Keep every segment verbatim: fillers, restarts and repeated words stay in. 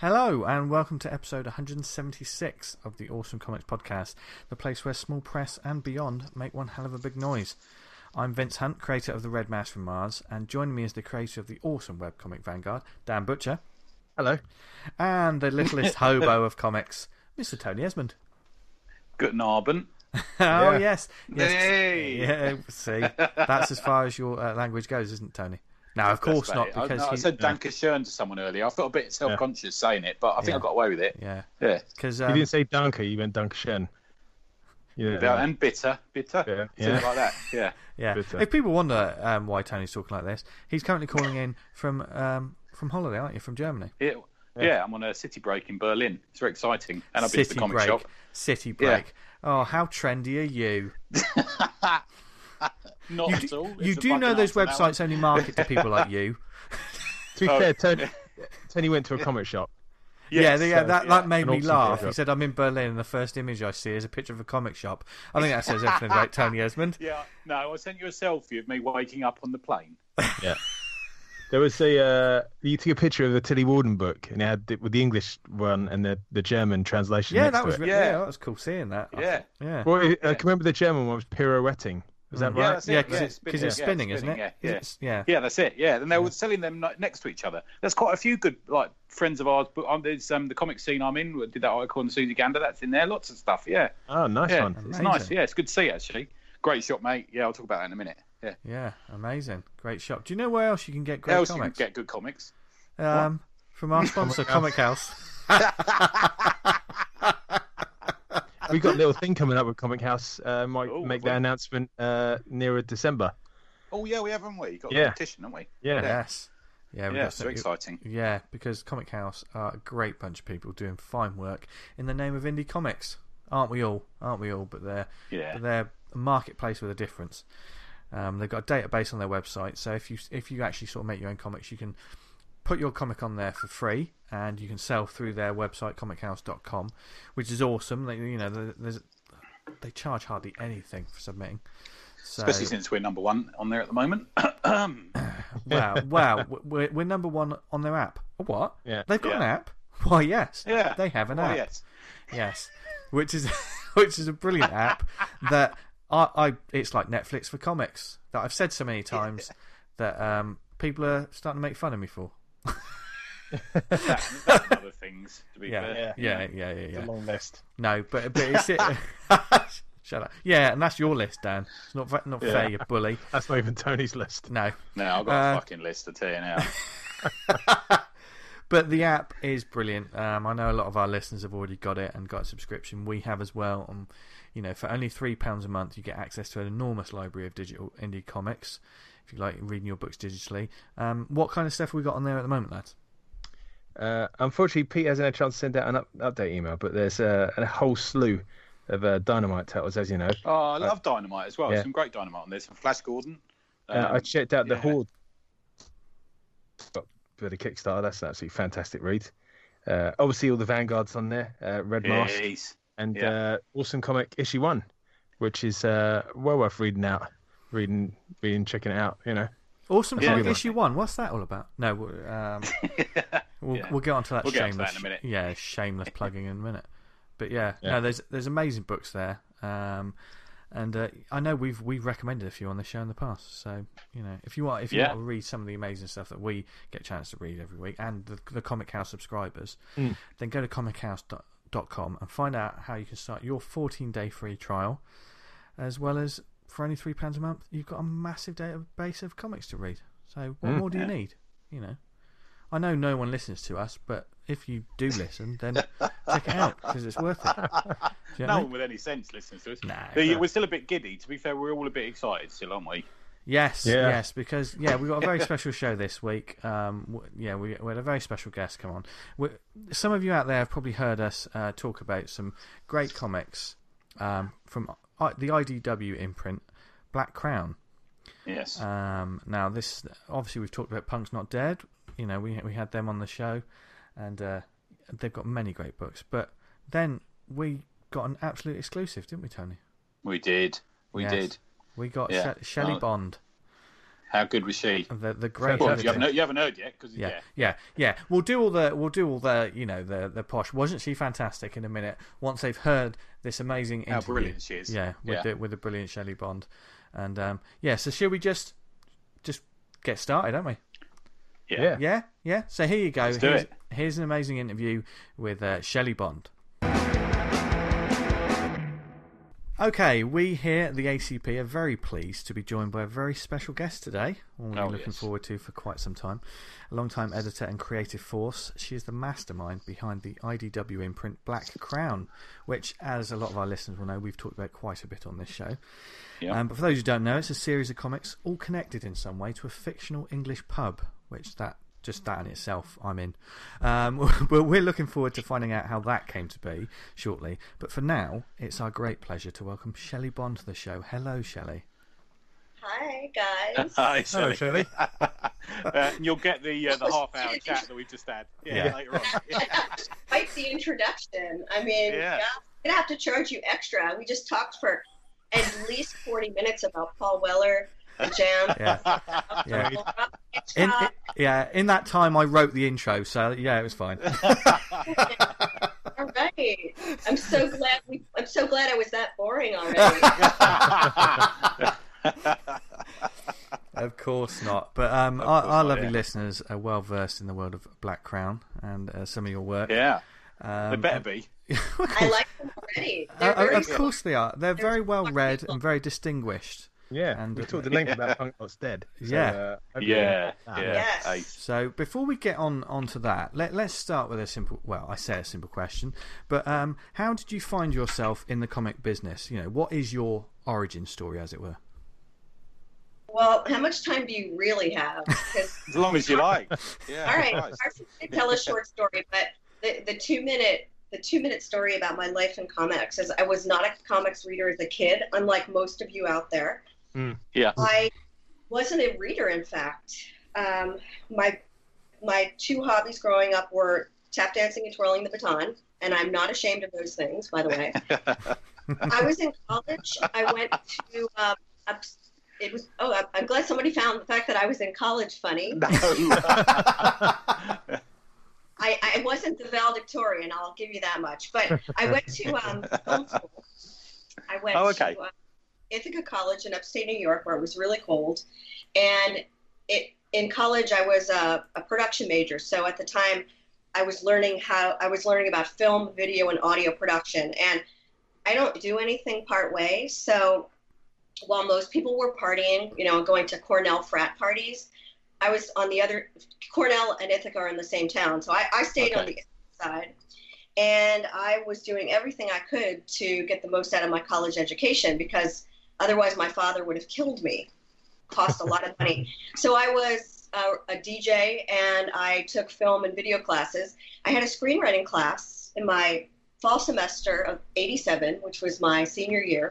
Hello and welcome to episode one hundred seventy-six of the Awesome Comics Podcast, the place where small press and beyond make one hell of a big noise. I'm Vince Hunt, creator of The Red Mouse from Mars, and joining me is the creator of the awesome webcomic Vanguard, Dan Butcher. Hello. And the littlest hobo of comics, Mister Tony Esmond. Guten Abend. Oh, yeah. yes. yes. Hey. Yeah, see, that's as far as your uh, language goes, isn't it, Tony? No, of course not, because I, no, I he, said Danke schön to someone earlier. I felt a bit self-conscious yeah. saying it, but I think yeah. I got away with it. Yeah. Yeah. Because um, you didn't say Danke, you went Danke schön. Yeah. yeah. And bitter. Bitter. Yeah. yeah. Like that. Yeah. Yeah. Bitter. If people wonder um, why Tony's talking like this, he's currently calling in from um, from holiday, aren't you? From Germany. Yeah. Yeah. yeah, I'm on a city break in Berlin. It's very exciting. And I've been to the comic break. shop. City break. Yeah. Oh, how trendy are you? Not you at do, all. You do know those websites only market to people like you. To be oh. fair, Tony, Tony went to a comic shop. Yes, yeah, the, so, that, yeah. that made An me awesome laugh. He said, I'm in Berlin, and the first image I see is a picture of a comic shop. I think that says everything about Tony Esmond. Yeah, no, I sent you a selfie of me waking up on the plane. Yeah. There was a, uh, you took a picture of the Tilly Warden book, and it had the, with the English one and the, the German translation yeah, next that to was, it. Really, yeah. yeah, that was cool seeing that. Yeah. Yeah. Well, I yeah. can remember the German one was pirouetting. Is that mm. right? Yeah, that's it. Yeah, because yeah, it's, it's, it's spinning, yeah, isn't it? Yeah, yeah. It's, yeah. yeah, that's it. Yeah, and they were yeah. selling them next to each other. There's quite a few good like friends of ours. But um, there's um, the comic scene I'm in. Did that article on Susie Gander? That's in there. Lots of stuff. Yeah. Oh, nice yeah, one. It's Amazing. nice. Yeah, it's good to see actually. Great shop, mate. Yeah, I'll talk about that in a minute. Yeah. Yeah, amazing. Great shop. Do you know where else you can get great else comics? You can get good comics. Um, from our sponsor, Comic House. We've got a little thing coming up with Comic House. Uh, might Ooh, make that we? announcement uh, nearer December. Oh yeah, we have, haven't we? Got a yeah. competition, haven't we? Yeah. Yes. Yeah, yeah, it's so exciting. Yeah, because Comic House are a great bunch of people doing fine work in the name of indie comics, aren't we all? Aren't we all? But they're yeah. but they're a marketplace with a difference. Um, they've got a database on their website, so if you if you actually sort of make your own comics, you can put your comic on there for free, and you can sell through their website, comic house dot com, which is awesome. They, you know, there's, they charge hardly anything for submitting. So, especially since we're number one on there at the moment. wow, wow, we're, we're number one on their app. What? Yeah. They've got yeah. an app? Why, yes. Yeah. They have an oh, app. Yes. Yes. Which is which is a brilliant app that I, I it's like Netflix for comics that I've said so many times yeah. that um, people are starting to make fun of me for. that, that and other things, to be yeah, fair. Yeah, yeah, yeah, yeah. yeah. It's a long list. No, but but it's it. Shut up. Yeah, and that's your list, Dan. It's not not yeah. fair, you bully. That's not even Tony's list. No. No, I've got uh, a fucking list, I tell you now. But the app is brilliant. Um, I know a lot of our listeners have already got it and got a subscription. We have as well. Um, you know, for only three pounds a month, you get access to an enormous library of digital indie comics. If you like reading your books digitally, um, what kind of stuff have we got on there at the moment, lads? Uh, unfortunately, Pete hasn't had a chance to send out an up- update email, but there's uh, a whole slew of uh, Dynamite titles, as you know. Oh, I love uh, Dynamite as well. Yeah. Some great Dynamite on there. Some Flash Gordon. Um, uh, I checked out yeah. the Horde for the Kickstarter. That's an absolutely fantastic read. Uh, obviously, all the Vanguards on there. Uh, Red Mask Jeez. and yeah. uh, Awesome Comic issue one, which is uh, well worth reading out, reading, reading, checking it out. You know. Awesome yeah, Comic yeah. issue one. What's that all about? No, um, we'll yeah. we'll get onto that we'll shameless. Get onto that in a minute. Yeah, shameless plugging in a minute. But yeah, yeah. no, there's there's amazing books there, um, and uh, I know we've we've recommended a few on the show in the past. So you know, if you want if you yeah. want to read some of the amazing stuff that we get a chance to read every week, and the, the Comic House subscribers, mm. then go to comic house dot com and find out how you can start your fourteen day free trial, as well as for only three pounds a month, you've got a massive database of comics to read. So what mm. more do you yeah. need? You know, I know no one listens to us, but if you do listen, then check it out because it's worth it. You know no one one with any sense listens to us. No, we're no. still a bit giddy. To be fair, we're all a bit excited still, aren't we? Yes, yeah. yes, because yeah, we've got a very special show this week. Um, w- yeah, we, we had a very special guest come on. We, some of you out there have probably heard us uh, talk about some great comics um, from I, the I D W imprint, Black Crown. Yes. Um, now, this obviously we've talked about Punk's Not Dead. You know, we we had them on the show, and uh, they've got many great books. But then we got an absolute exclusive, didn't we, Tony? We did. We yes. did. We got yeah. She- Shelley oh. Bond. How good was she? The the great. Well, you haven't heard, you haven't heard yet because yeah, yeah, yeah. We'll do all the we'll do all the you know the the posh. Wasn't she fantastic? In a minute, once they've heard this amazing interview. How brilliant she is. Yeah, with yeah. the with the brilliant Shelley Bond, and um, yeah. So shall we just just get started, don't we? Yeah, yeah, yeah. yeah? So here you go. Let's do here's, it. here's an amazing interview with uh, Shelley Bond. Okay, we here at the A C P are very pleased to be joined by a very special guest today, one we've been oh, looking yes. forward to for quite some time. A long-time editor and creative force, she is the mastermind behind the I D W imprint Black Crown, which, as a lot of our listeners will know, we've talked about quite a bit on this show. Yeah. Um, but for those who don't know, it's a series of comics all connected in some way to a fictional English pub, which that just that in itself, I'm in. Um, but we're looking forward to finding out how that came to be shortly. But for now, it's our great pleasure to welcome Shelley Bond to the show. Hello, Shelley. Hi, guys. Hi, Hello, Shelley. Shelley. uh, you'll get the uh, the half hour chat that we've just had. Yeah, Yeah. later on. Yeah. Quite the introduction. I mean, Yeah. yeah, I'm gonna have to charge you extra. We just talked for at least forty minutes about Paul Weller, the Jam. Yeah. Yeah. In, in, yeah, in that time I wrote the intro, so yeah, it was fine. All right. I'm so glad we. I'm so glad I was that boring already. Of course not. But um, our, our not, lovely yeah. listeners are well versed in the world of Black Crown and uh, some of your work. Yeah, Um, they better be. I like them already. Uh, They're very of course they are. They're very well smart read people. and very distinguished. Yeah, And, we uh, talked at length about Punk Lot's Dead. So, Yeah. uh, hopefully- Yeah, Ah. yeah. Yes. Ace. So before we get on onto that, let, let's start with a simple, well, I say a simple question, but um, how did you find yourself in the comic business? You know, what is your origin story, as it were? Well, how much time do you really have? 'Cause- As long as you like. Yeah. all right, Christ. I should tell a short story, but the, the two minute the two minute story about my life in comics is I was not a comics reader as a kid, unlike most of you out there. Yeah. I wasn't a reader, in fact. Um, my my two hobbies growing up were tap dancing and twirling the baton, and I'm not ashamed of those things, by the way. I was in college. I went to um, up, it was oh I'm- I'm glad somebody found the fact that I was in college funny. No. I, I wasn't the valedictorian, I'll give you that much. But I went to um, film school. I went Oh, okay. to uh, Ithaca College in upstate New York, where it was really cold. And it in college, I was a, a production major. So at the time, I was learning how I was learning about film, video, and audio production. And I don't do anything part way. So while most people were partying, you know, going to Cornell frat parties, I was on the other. Cornell and Ithaca are in the same town, so I, I stayed Okay. on the side, and I was doing everything I could to get the most out of my college education because otherwise my father would have killed me. Cost a lot of money. So I was a, a D J, and I took film and video classes. I had a screenwriting class in my fall semester of eighty-seven, which was my senior year,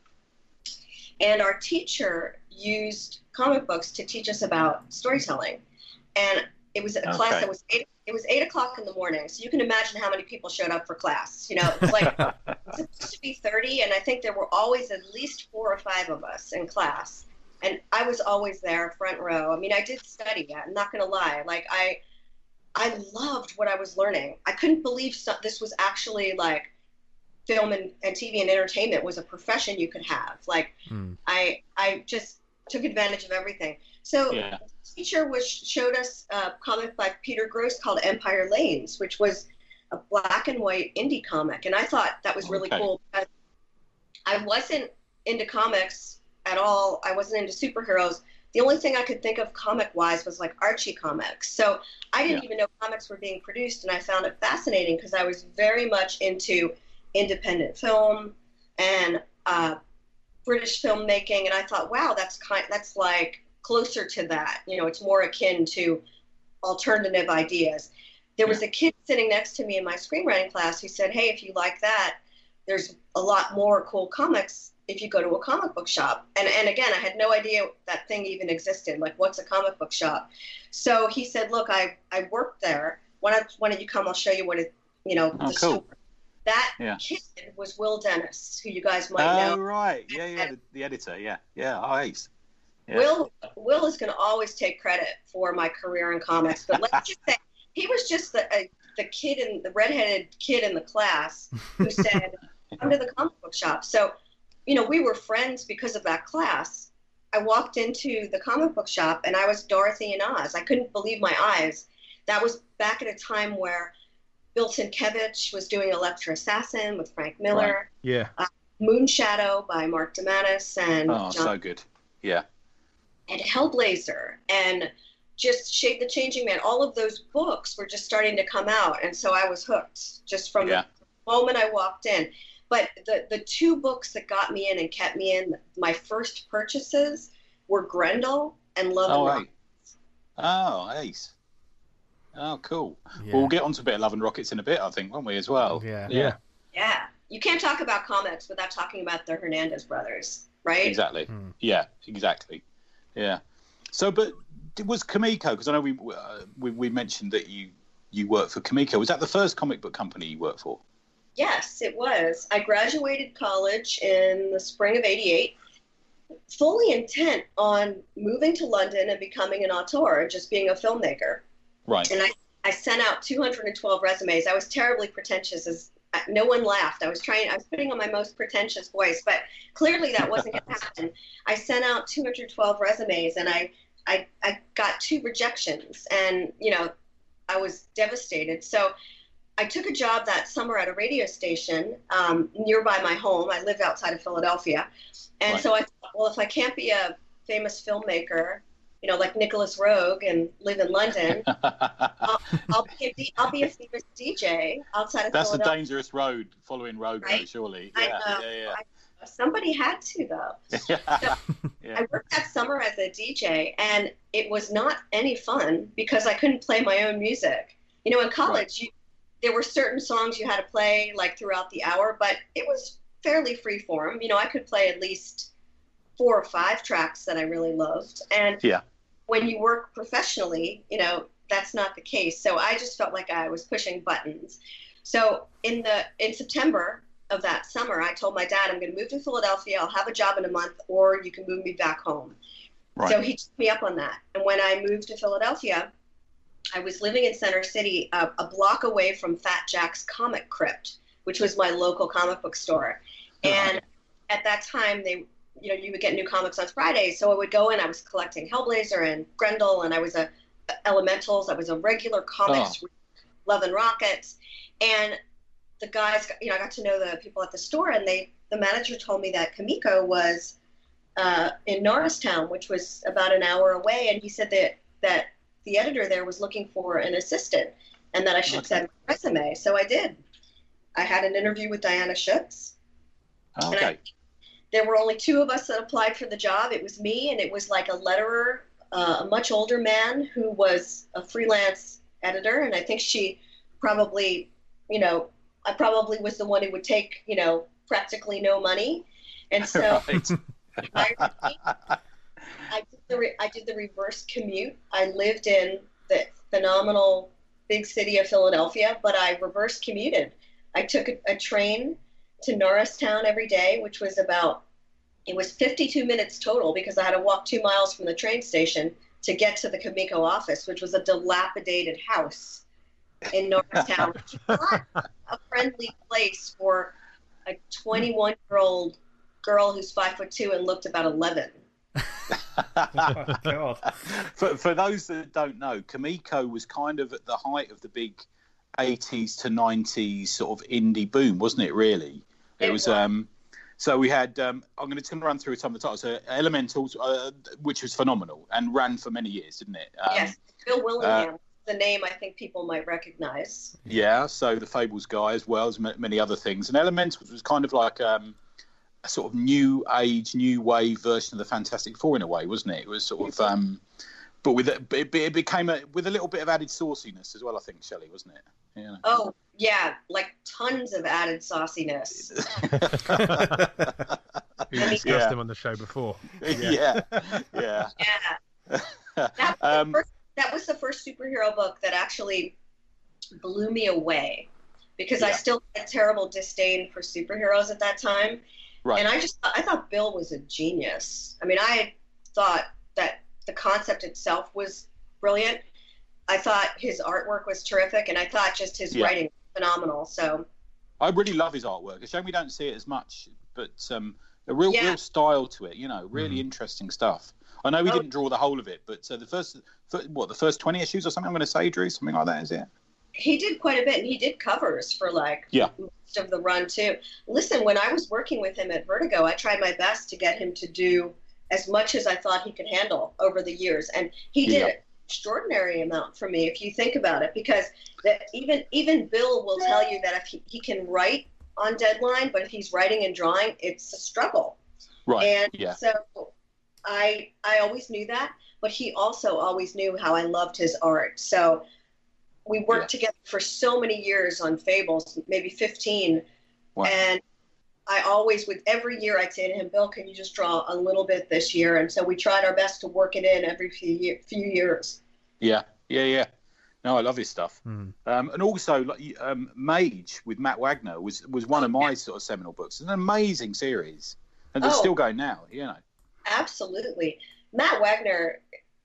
and our teacher used comic books to teach us about storytelling. And it was a Okay. class that was eight, it was eight o'clock in the morning. So you can imagine how many people showed up for class. You know, it was like it's supposed to be thirty, and I think there were always at least four or five of us in class. And I was always there, front row. I mean, I did study. I'm not going to lie. Like I, I loved what I was learning. I couldn't believe so, this was actually like film and, and T V and entertainment was a profession you could have. Like Mm. I, I just took advantage of everything. So Yeah. the teacher was showed us a comic by Peter Gross called Empire Lanes, which was a black and white indie comic, and I thought that was really Okay. cool because I wasn't into comics at all. I wasn't into superheroes. The only thing I could think of comic-wise was like Archie comics. So I didn't Yeah. even know comics were being produced, and I found it fascinating because I was very much into independent film and uh, British filmmaking, and I thought, wow, that's kind, that's like closer to that. You know, it's more akin to alternative ideas. There was a kid sitting next to me in my screenwriting class who said, hey, if you like that, there's a lot more cool comics if you go to a comic book shop. And and again, I had no idea that thing even existed. Like, what's a comic book shop? So he said, look, I, I worked there. Why don't, why don't you come? I'll show you what it, you know, Oh, the cool. store. That Yeah. kid was Will Dennis, who you guys might Oh, know. right. Yeah, yeah. The, the editor. Yeah. Yeah. Oh, ace. Yeah. Will Will is going to always take credit for my career in comics, but let's just say he was just the uh, the kid in the redheaded kid in the class who said, "Come to the comic book shop." So, you know, we were friends because of that class. I walked into the comic book shop and I was Dorothy in Oz. I couldn't believe my eyes. That was back at a time where Bill Sienkiewicz was doing Elektra Assassin with Frank Miller. Right. Yeah. Uh, Moonshadow by Mark Damanis and Oh, John, so good. Yeah. and Hellblazer and just Shade the Changing Man. All of those books were just starting to come out, and so I was hooked just from Yeah. the moment I walked in. But the, the two books that got me in and kept me in, my first purchases were Grendel and Love Oh, and hey. Oh, ace. Oh, cool. Yeah. Well, we'll get onto a bit of Love and Rockets in a bit, I think, won't we, as well? Yeah. Yeah. Yeah. You can't talk about comics without talking about the Hernandez brothers, right? Exactly. Hmm. Yeah, exactly. Yeah. So, but was Comico, because I know we, uh, we we mentioned that you, you worked for Comico. Was that the first comic book company you worked for? Yes, it was. I graduated college in the spring of eighty-eight, fully intent on moving to London and becoming an auteur, just being a filmmaker. Right. And I, I sent out two hundred twelve resumes. I was terribly pretentious. As no one laughed. I was trying, I was putting on my most pretentious voice, but clearly that wasn't going to happen. I sent out two hundred twelve resumes and I, I, I got two rejections, and, you know, I was devastated. So I took a job that summer at a radio station um, nearby my home. I lived outside of Philadelphia. And Right. so I thought, well, if I can't be a famous filmmaker, you know, like Nicholas Rogue and live in London, I'll, I'll, be a, D- I'll be a famous D J outside of That's a Philadelphia. dangerous road, following Rogue, though, Right. surely. I Yeah, know. yeah, I, somebody had to, though. yeah. I worked that summer as a D J, and it was not any fun because I couldn't play my own music. You know, in college, you, there were certain songs you had to play like throughout the hour, but it was fairly free form. You know, I could play at least four or five tracks that I really loved. And Yeah. when you work professionally, you know, that's not the case. So I just felt like I was pushing buttons. So in the in September of that summer, I told my dad, I'm going to move to Philadelphia. I'll have a job in a month, or you can move me back home. Right. So he took me up on that. And when I moved to Philadelphia, I was living in Center City, a, a block away from Fat Jack's Comic Crypt, which was my local comic book store. And at that time, they, you know, you would get new comics on Fridays. So I would go in. I was collecting Hellblazer and Grendel, and I was a Elementals. I was a regular comics, Oh. Love and Rockets, and the guys, you know, I got to know the people at the store, and they, the manager told me that Comico was uh, in Norristown, which was about an hour away, and he said that that the editor there was looking for an assistant, and that I should Okay. send my resume. So I did. I had an interview with Diana Schutz. Oh, And okay. I, there were only two of us that applied for the job. It was me, and it was like a letterer, uh, a much older man who was a freelance editor, and I think she probably, you know, I probably was the one who would take, you know, practically no money, and so Right. I, I did the re- I did the reverse commute. I lived in the phenomenal big city of Philadelphia, but I reverse commuted. I took a, a train to Norristown every day, which was about, it was fifty-two minutes total because I had to walk two miles from the train station to get to the Comico office, which was a dilapidated house in Norristown, which is not a friendly place for a twenty-one-year-old girl who's five foot two and looked about eleven. Oh, God. for, for those that don't know, Comico was kind of at the height of the big eighties to nineties sort of indie boom, wasn't it, really? It, It was, was. um so we had um I'm going to run through some of the titles. So Elementals, uh, which was phenomenal and ran for many years, didn't it? Um, Yes, Bill Willingham, the name I think people might recognize. Yeah, so the Fables guy as well as m- many other things. And Elementals was kind of like um, a sort of new age, new wave version of the Fantastic Four in a way, wasn't it? It was sort of, um, but with it, it, it became a, with a little bit of added sauciness as well, I think, Shelley, wasn't it? Yeah. Oh, yeah, like tons of added sauciness. We discussed Yeah. him on the show before. yeah, yeah. Yeah. That was, Um, the first, that was the first superhero book that actually blew me away because I Yeah. still had terrible disdain for superheroes at that time. Right. And I just I thought Bill was a genius. I mean, I thought that the concept itself was brilliant. I thought his artwork was terrific, and I thought just his Yeah. writing was phenomenal. So I really love his artwork. It's a shame we don't see it as much, but um, a real, Yeah. real style to it. You know, really interesting stuff. I know we Oh. didn't draw the whole of it, but uh, the first, fir- what, the first twenty issues or something? I'm going to say, Drew, something like that, is it? he did quite a bit, and he did covers for like Yeah. most of the run too. Listen, when I was working with him at Vertigo, I tried my best to get him to do as much as I thought he could handle over the years, and he did Yeah. an extraordinary amount for me if you think about it. Because that even even Bill will tell you that if he, he can write on deadline, but if he's writing and drawing, it's a struggle. Right. And yeah. so I I always knew that, but he also always knew how I loved his art. So we worked Yeah. together for so many years on Fables, maybe fifteen. Wow. And I always would, every year I'd say to him, Bill, can you just draw a little bit this year? And so we tried our best to work it in every few, year, few years. Yeah. Yeah. Yeah. No, I love his stuff. Hmm. Um, and also, like, um, Mage with Matt Wagner was was one of my sort of seminal books. It's an amazing series, and they're Oh. still going now. You know. Absolutely. Matt Wagner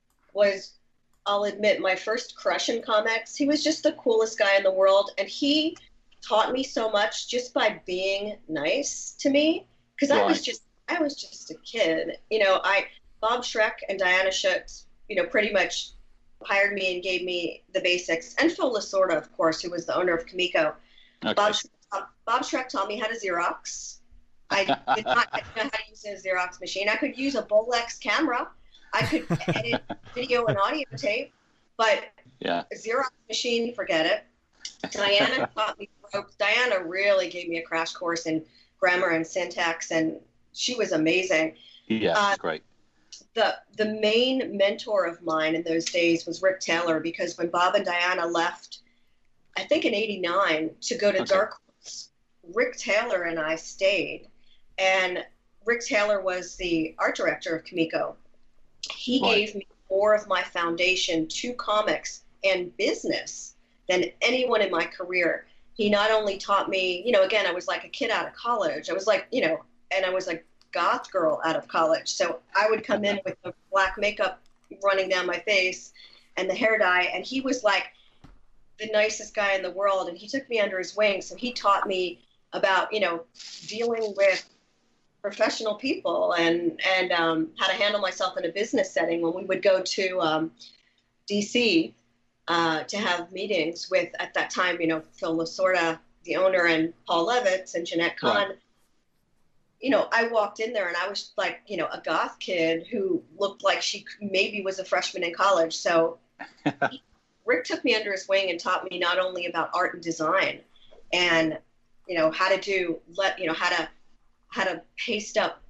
was, I'll admit, my first crush in comics. He was just the coolest guy in the world, and he taught me so much just by being nice to me, because I was Right. just I was just a kid. You know, I Bob Schreck and Diana Schutz, you know, pretty much hired me and gave me the basics, and Phil Lasorda, of course, who was the owner of Kamiko. Okay. Bob, Bob Schreck taught me how to Xerox. I did not know how to use a Xerox machine. I could use a Bolex camera. I could edit video and audio tape, but Yeah. a Xerox machine, forget it. Diana taught me ropes. Diana really gave me a crash course in grammar and syntax, and she was amazing. Yeah. Uh, It's great. The the main mentor of mine in those days was Rick Taylor, because when Bob and Diana left, I think in eighty-nine, to go to Okay. Dark Horse, Rick Taylor and I stayed. And Rick Taylor was the art director of Kamiko. He Right. gave me more of my foundation to comics and business than anyone in my career. He not only taught me, you know, again, I was like a kid out of college. I was like, you know, and I was a goth girl out of college. So I would come in with the black makeup running down my face and the hair dye. And he was like the nicest guy in the world. And he took me under his wing. So he taught me about, you know, dealing with professional people and, and um, how to handle myself in a business setting when we would go to um, D C uh, to have meetings with, at that time, you know, Phil Lasorda, the owner, and Paul Levitz and Jeanette Kahn. Right. You know, I walked in there and I was like, you know, a goth kid who looked like she maybe was a freshman in college. So he, Rick took me under his wing and taught me not only about art and design and, you know, how to do, let, you know, how to, how to paste up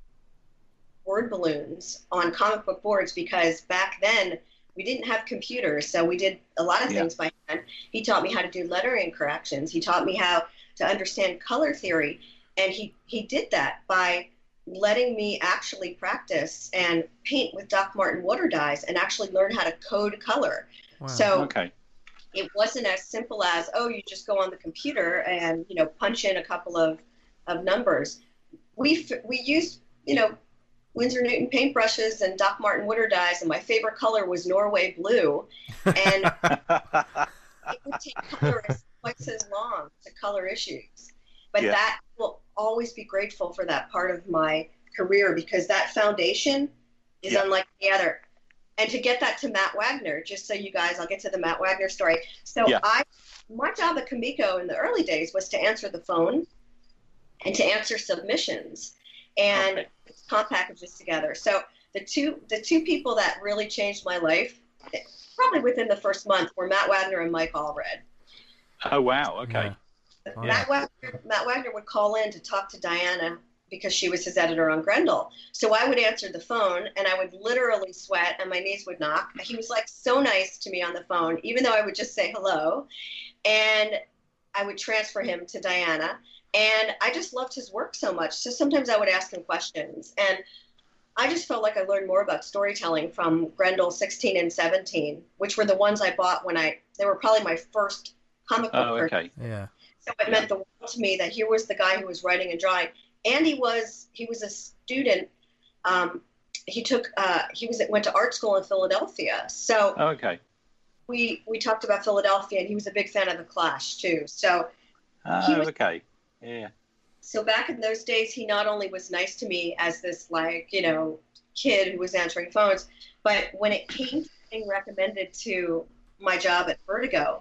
word balloons on comic book boards, because back then we didn't have computers. So we did a lot of Yeah. things by hand. He taught me how to do lettering corrections. He taught me how to understand color theory. And he, he did that by letting me actually practice and paint with Doc Martin water dyes and actually learn how to code color. Wow. So Okay. it wasn't as simple as, oh, you just go on the computer and, you know, punch in a couple of, of numbers. We we used, you know, Winsor Newton paintbrushes and Doc Martin water dyes, and my favorite color was Norway blue. And it would take colorists twice as long to color issues. But Yeah. that will always be grateful for that part of my career, because that foundation is Yeah. unlike the other. And to get that to Matt Wagner, just so you guys, I'll get to the Matt Wagner story. So Yeah. I, my job at Kamiko in the early days was to answer the phone and to answer submissions and Okay. put comp packages together. So the two, the two people that really changed my life, probably within the first month, were Matt Wagner and Mike Allred. Oh wow. Okay. Yeah. Wow. Matt Wagner, Matt Wagner would call in to talk to Diana because she was his editor on Grendel. So I would answer the phone and I would literally sweat and my knees would knock. He was like so nice to me on the phone, even though I would just say hello. And I would transfer him to Diana. And I just loved his work so much. So sometimes I would ask him questions. And I just felt like I learned more about storytelling from Grendel sixteen and seventeen, which were the ones I bought when I, they were probably my first comic book Oh, purchase. okay. Yeah. So it meant the world to me that here was the guy who was writing and drawing, and he was he was a student um, he took uh, he was went to art school in Philadelphia. So Oh, okay. we we talked about Philadelphia, and he was a big fan of the Clash too. So he Oh, was okay. Yeah. so back in those days, he not only was nice to me as this like you know kid who was answering phones, but when it came to being recommended to my job at Vertigo,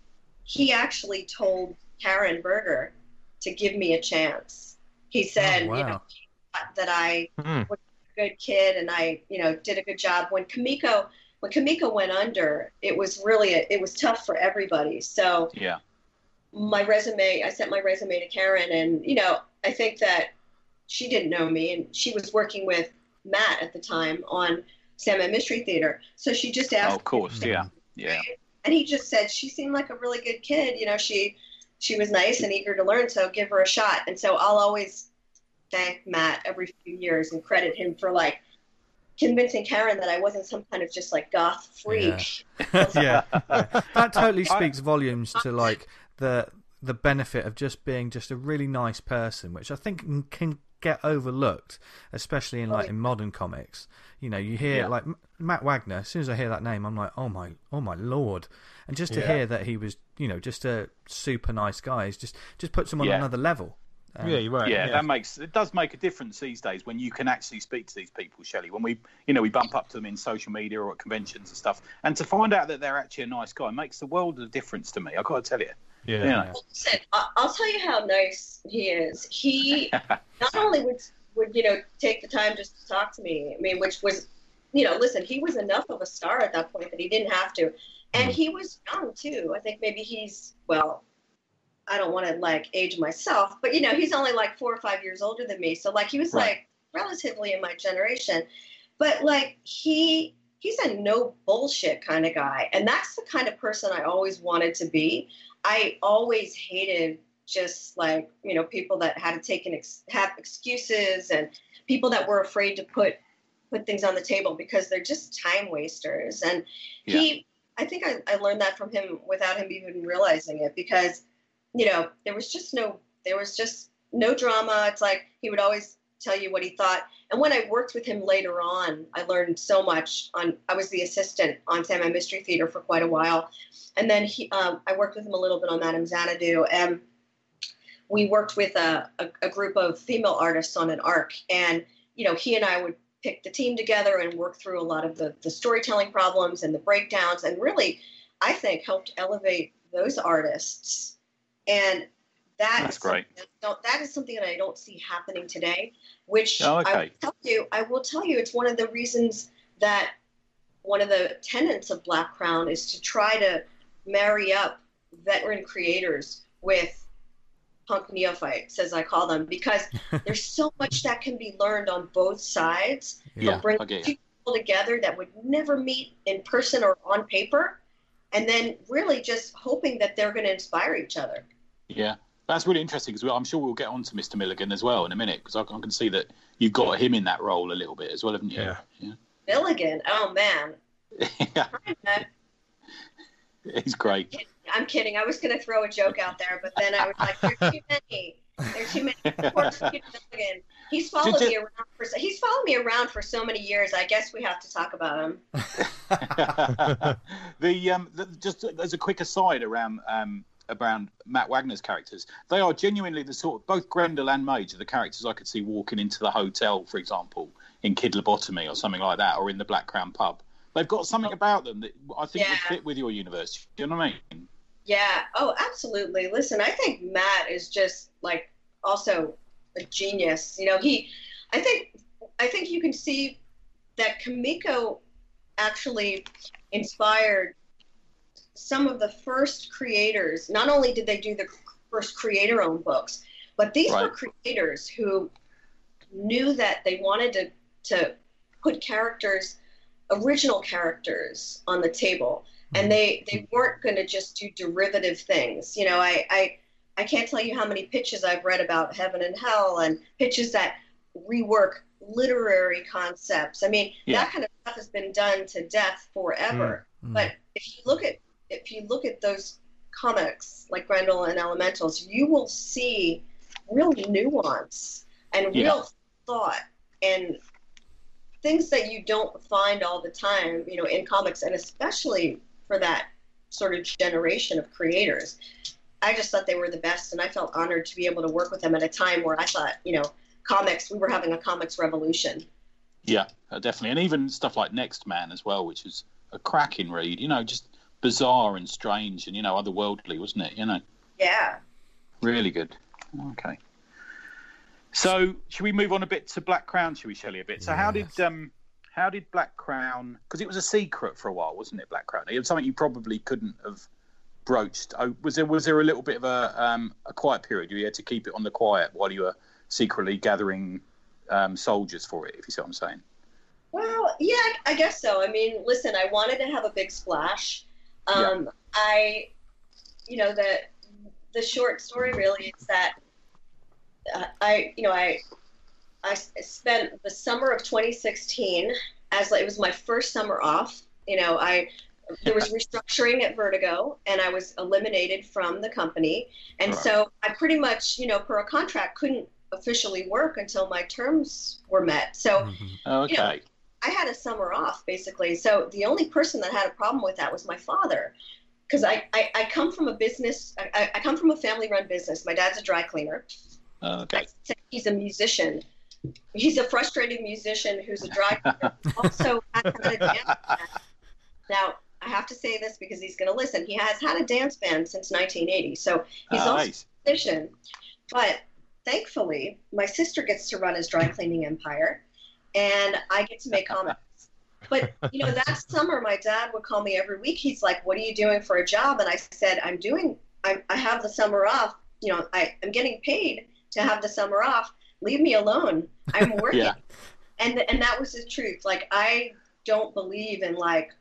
he actually told Karen Berger to give me a chance. He said, Oh, wow. you know, that I Hmm. was a good kid and I, you know, did a good job. When Kamiko, when Kamiko went under, it was really, a, it was tough for everybody. So Yeah. my resume, I sent my resume to Karen, and, you know, I think that she didn't know me, and she was working with Matt at the time on Sandman Mystery Theater. So she just asked Oh, of course. me, Yeah. Yeah. and he just said she seemed like a really good kid. You know, she she was nice and eager to learn, so give her a shot. And so I'll always thank Matt every few years and credit him for like convincing Karen that I wasn't some kind of just like goth freak. yeah. yeah, that totally speaks volumes to like the the benefit of just being just a really nice person, which I think can get overlooked, especially in like in modern comics. You know, you hear Yeah. like M- Matt Wagner. As soon as I hear that name, I'm like, oh my, oh my lord! And just to Yeah. hear that he was, you know, just a super nice guy, is just just puts him on Yeah. another level. Um, Yeah, you're right. Yeah, that makes it does make a difference these days when you can actually speak to these people, Shelley. When we, you know, we bump up to them in social media or at conventions and stuff, and to find out that they're actually a nice guy makes the world of difference to me. I got to tell you. Yeah. You know. Listen, I- I'll tell you how nice he is. He not only would would you know take the time just to talk to me. I mean, which was, you know, listen, he was enough of a star at that point that he didn't have to, and he was young too. I think maybe he's well. I don't want to like age myself, but you know, he's only like four or five years older than me. So like he was Right. like relatively in my generation, but like he he's a no bullshit kind of guy. And that's the kind of person I always wanted to be. I always hated just like, you know, people that had to take an ex- have excuses and people that were afraid to put put things on the table because they're just time wasters. And he, I think I, I learned that from him without him even realizing it, because you know, there was just no, there was just no drama. It's like he would always tell you what he thought. And when I worked with him later on, I learned so much. On I was the assistant on Sandman Mystery Theater for quite a while, and then he, um, I worked with him a little bit on Madame Xanadu, and we worked with a, a, a group of female artists on an arc. And you know, he and I would pick the team together and work through a lot of the the storytelling problems and the breakdowns, and really, I think, helped elevate those artists. And that That's is great. something that, don't, that is something that I don't see happening today, which Oh, okay. I will tell you, I will tell you, it's one of the reasons that one of the tenets of Black Crown is to try to marry up veteran creators with punk neophytes, as I call them, because there's so much that can be learned on both sides Yeah, from bringing I get two you. people together that would never meet in person or on paper, and then really just hoping that they're going to inspire each other. Yeah, that's really interesting because I'm sure we'll get on to Mister Milligan as well in a minute, because I, I can see that you've got him in that role a little bit as well, haven't you? Yeah. Yeah. Milligan, oh man. Yeah. Hi, He's great. I'm kidding. I was going to throw a joke out there, but then I was like, "There's too many. There's too many." Of course, Peter Milligan. He's followed Did me you- around for so, he's followed me around for so many years. I guess we have to talk about him. the um, the, just as a quick aside around um, around Matt Wagner's characters, they are genuinely the sort of both Grendel and Mage are the characters I could see walking into the hotel, for example, in Kid Lobotomy or something like that, or in the Black Crown pub. They've got something about them that I think would Yeah. fit with your universe. Do you know what I mean? Yeah. Oh, absolutely. Listen, I think Matt is just like also a genius. You know, he, I think, I think you can see that Kamiko actually inspired some of the first creators. Not only did they do the first creator-owned books, but these Right. were creators who knew that they wanted to to put characters, original characters, on the table. And they, they weren't going to just do derivative things. You know, I, I I can't tell you how many pitches I've read about Heaven and Hell, and pitches that rework literary concepts. I mean, Yeah. that kind of stuff has been done to death forever. Mm. But if you look at if you look at those comics like Grendel and Elementals, you will see real nuance and Yeah. real thought and things that you don't find all the time, you know, in comics, and especially for that sort of generation of creators. I just thought they were the best, and I felt honored to be able to work with them at a time where I thought, you know, comics, we were having a comics revolution. Yeah, uh, definitely. And even stuff like Next Man as well, which is a cracking read, you know, just bizarre and strange and, you know, otherworldly, wasn't it? You know? Yeah. Really good. Okay. So should we move on a bit to Black Crown, shall we, Shelley, a bit? So yes. how did um, how did Black Crown, because it was a secret for a while, wasn't it, Black Crown? It was something you probably couldn't have broached. Oh, was there was there a little bit of a um, a quiet period? You had to keep it on the quiet while you were secretly gathering um, soldiers for it, if you see what I'm saying? Well, yeah, I guess so. I mean, listen, I wanted to have a big splash. Um, yeah. I, you know, the the short story really is that uh, I, you know, I I spent the summer of twenty sixteen as like, it was my first summer off. You know, I there was restructuring at Vertigo, and I was eliminated from the company, and right. so I pretty much, you know, per a contract, couldn't officially work until my terms were met. So, mm-hmm. okay. You know, I had a summer off, basically. So the only person that had a problem with that was my father, because I, I, I come from a business, I, I come from a family-run business. My dad's a dry cleaner. Okay. He's a musician. He's a frustrated musician who's a dry cleaner. Also has had a dance band. Now, I have to say this because he's going to listen. He has had a dance band since nineteen eighty, so he's oh, also nice. a musician. But thankfully, my sister gets to run his dry cleaning empire, and I get to make comics. But, you know, that summer, my dad would call me every week. He's like, what are you doing for a job? And I said, I'm doing, I, I have the summer off. You know, I, I'm getting paid to have the summer off. Leave me alone. I'm working. yeah. And and that was the truth. Like, I don't believe in, like,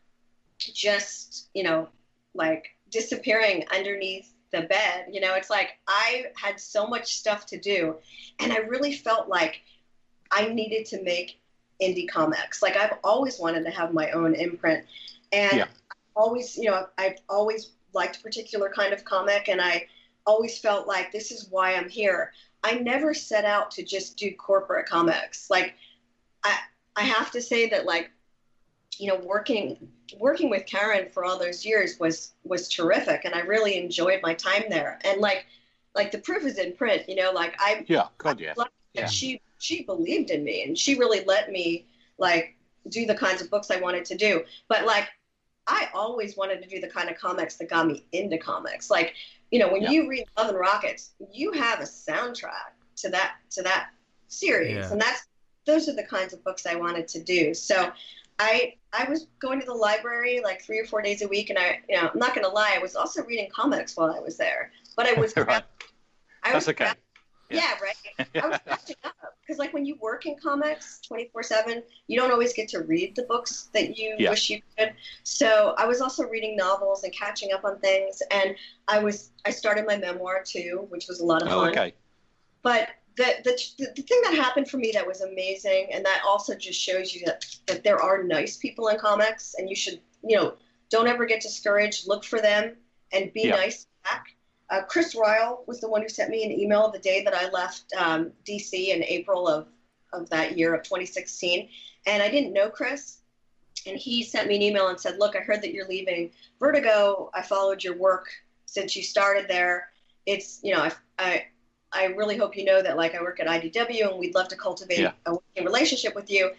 just, you know, like disappearing underneath the bed. You know, it's like I had so much stuff to do, and I really felt like I needed to make indie comics. Like, I've always wanted to have my own imprint, and yeah. always, you know, I've always liked a particular kind of comic, and I always felt like this is why I'm here. I never set out to just do corporate comics. Like, I I have to say that, like, you know, working working with Karen for all those years was was terrific, and I really enjoyed my time there. And like like the proof is in print, you know, like I yeah, God yeah, yeah. She she believed in me, and she really let me like do the kinds of books I wanted to do. But like, I always wanted to do the kind of comics that got me into comics. Like, you know, when yeah. you read Love and Rockets, you have a soundtrack to that to that series, yeah. and that's those are the kinds of books I wanted to do. So I I was going to the library like three or four days a week, and I, you know, I'm not going to lie, I was also reading comics while I was there. But I was, right. I was That's okay. Yeah. yeah, right. I was catching up because, like, when you work in comics twenty-four seven, you don't always get to read the books that you yeah. wish you could. So I was also reading novels and catching up on things, and I was I started my memoir too, which was a lot of oh, fun. Okay. But the, the the thing that happened for me that was amazing, and that also just shows you that, that there are nice people in comics, and you should, you know, don't ever get discouraged. Look for them and be yeah. nice back. Uh, Chris Ryle was the one who sent me an email the day that I left um, D C in April of, of that year of twenty sixteen. And I didn't know Chris. And he sent me an email and said, look, I heard that you're leaving Vertigo. I followed your work since you started there. It's, you know, I, I, I really hope you know that, like, I work at I D W, and we'd love to cultivate yeah. a working relationship with you.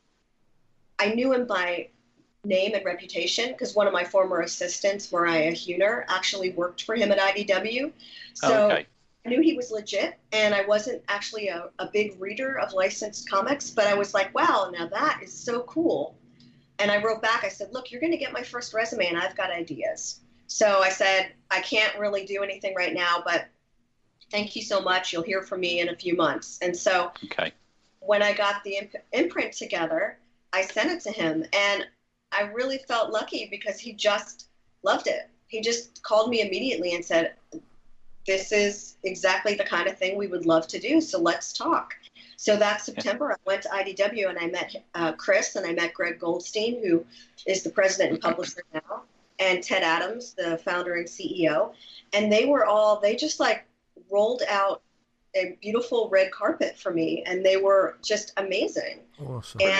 I knew him by name and reputation because one of my former assistants, Mariah Huner, actually worked for him at I D W. So okay. I knew he was legit, and I wasn't actually a, a big reader of licensed comics, but I was like, wow, now that is so cool. And I wrote back, I said, look, you're going to get my first resume, and I've got ideas. So I said, I can't really do anything right now, but thank you so much. You'll hear from me in a few months. And so okay. when I got the imp- imprint together, I sent it to him, and I really felt lucky because he just loved it. He just called me immediately and said, this is exactly the kind of thing we would love to do, so let's talk. So that September, I went to I D W, and I met uh, Chris, and I met Greg Goldstein, who is the president and publisher now, and Ted Adams, the founder and C E O. And they were all, they just like rolled out a beautiful red carpet for me, and they were just amazing. Awesome. And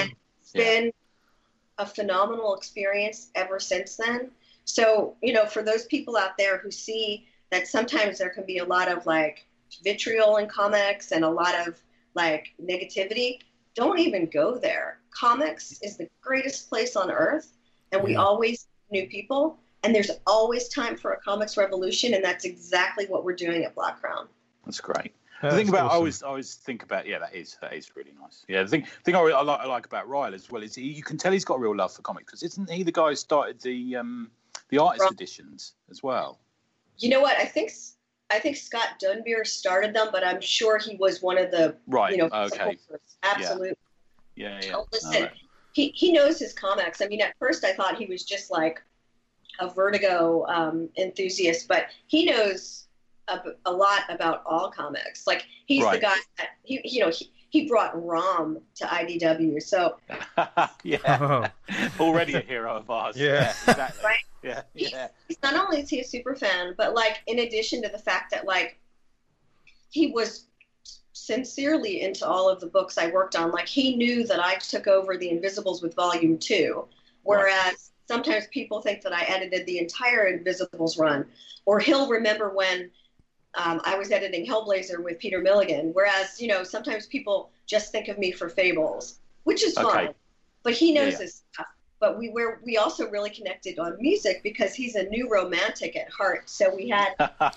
Yeah. been a phenomenal experience ever since then. So, you know, for those people out there who see that sometimes there can be a lot of like vitriol in comics and a lot of like negativity, don't even go there. Comics is the greatest place on earth, and we Yeah. always new people, and there's always time for a comics revolution, and that's exactly what we're doing at Black Crown. That's great. That's the thing about I awesome. always I always think about yeah that is that is really nice. Yeah, the thing thing I, really, I like I like about Ryle as well is he, you can tell he's got a real love for comics, because isn't he the guy who started the um the artist Right. editions as well? You know what? I think I think Scott Dunbier started them, but I'm sure he was one of the Right. you know Okay. supporters. Absolutely. Yeah. Yeah. Oh, listen, All right. he he knows his comics. I mean, at first I thought he was just like a Vertigo um, enthusiast, but he knows a, a lot about all comics. Like he's Right. the guy that he you know he, he brought ROM to I D W. So yeah. Oh. Already a hero of ours. Yeah. Exactly. Right. Yeah. He- Yeah. he's not only is he a super fan, but like in addition to the fact that like he was sincerely into all of the books I worked on. Like he knew that I took over the Invisibles with volume two, whereas sometimes people think that I edited the entire Invisibles run, or he'll remember when um, I was editing Hellblazer with Peter Milligan, whereas, you know, sometimes people just think of me for Fables, which is Okay. fine, but he knows Yeah, yeah. his stuff. But we were we also really connected on music because he's a new romantic at heart. So we had,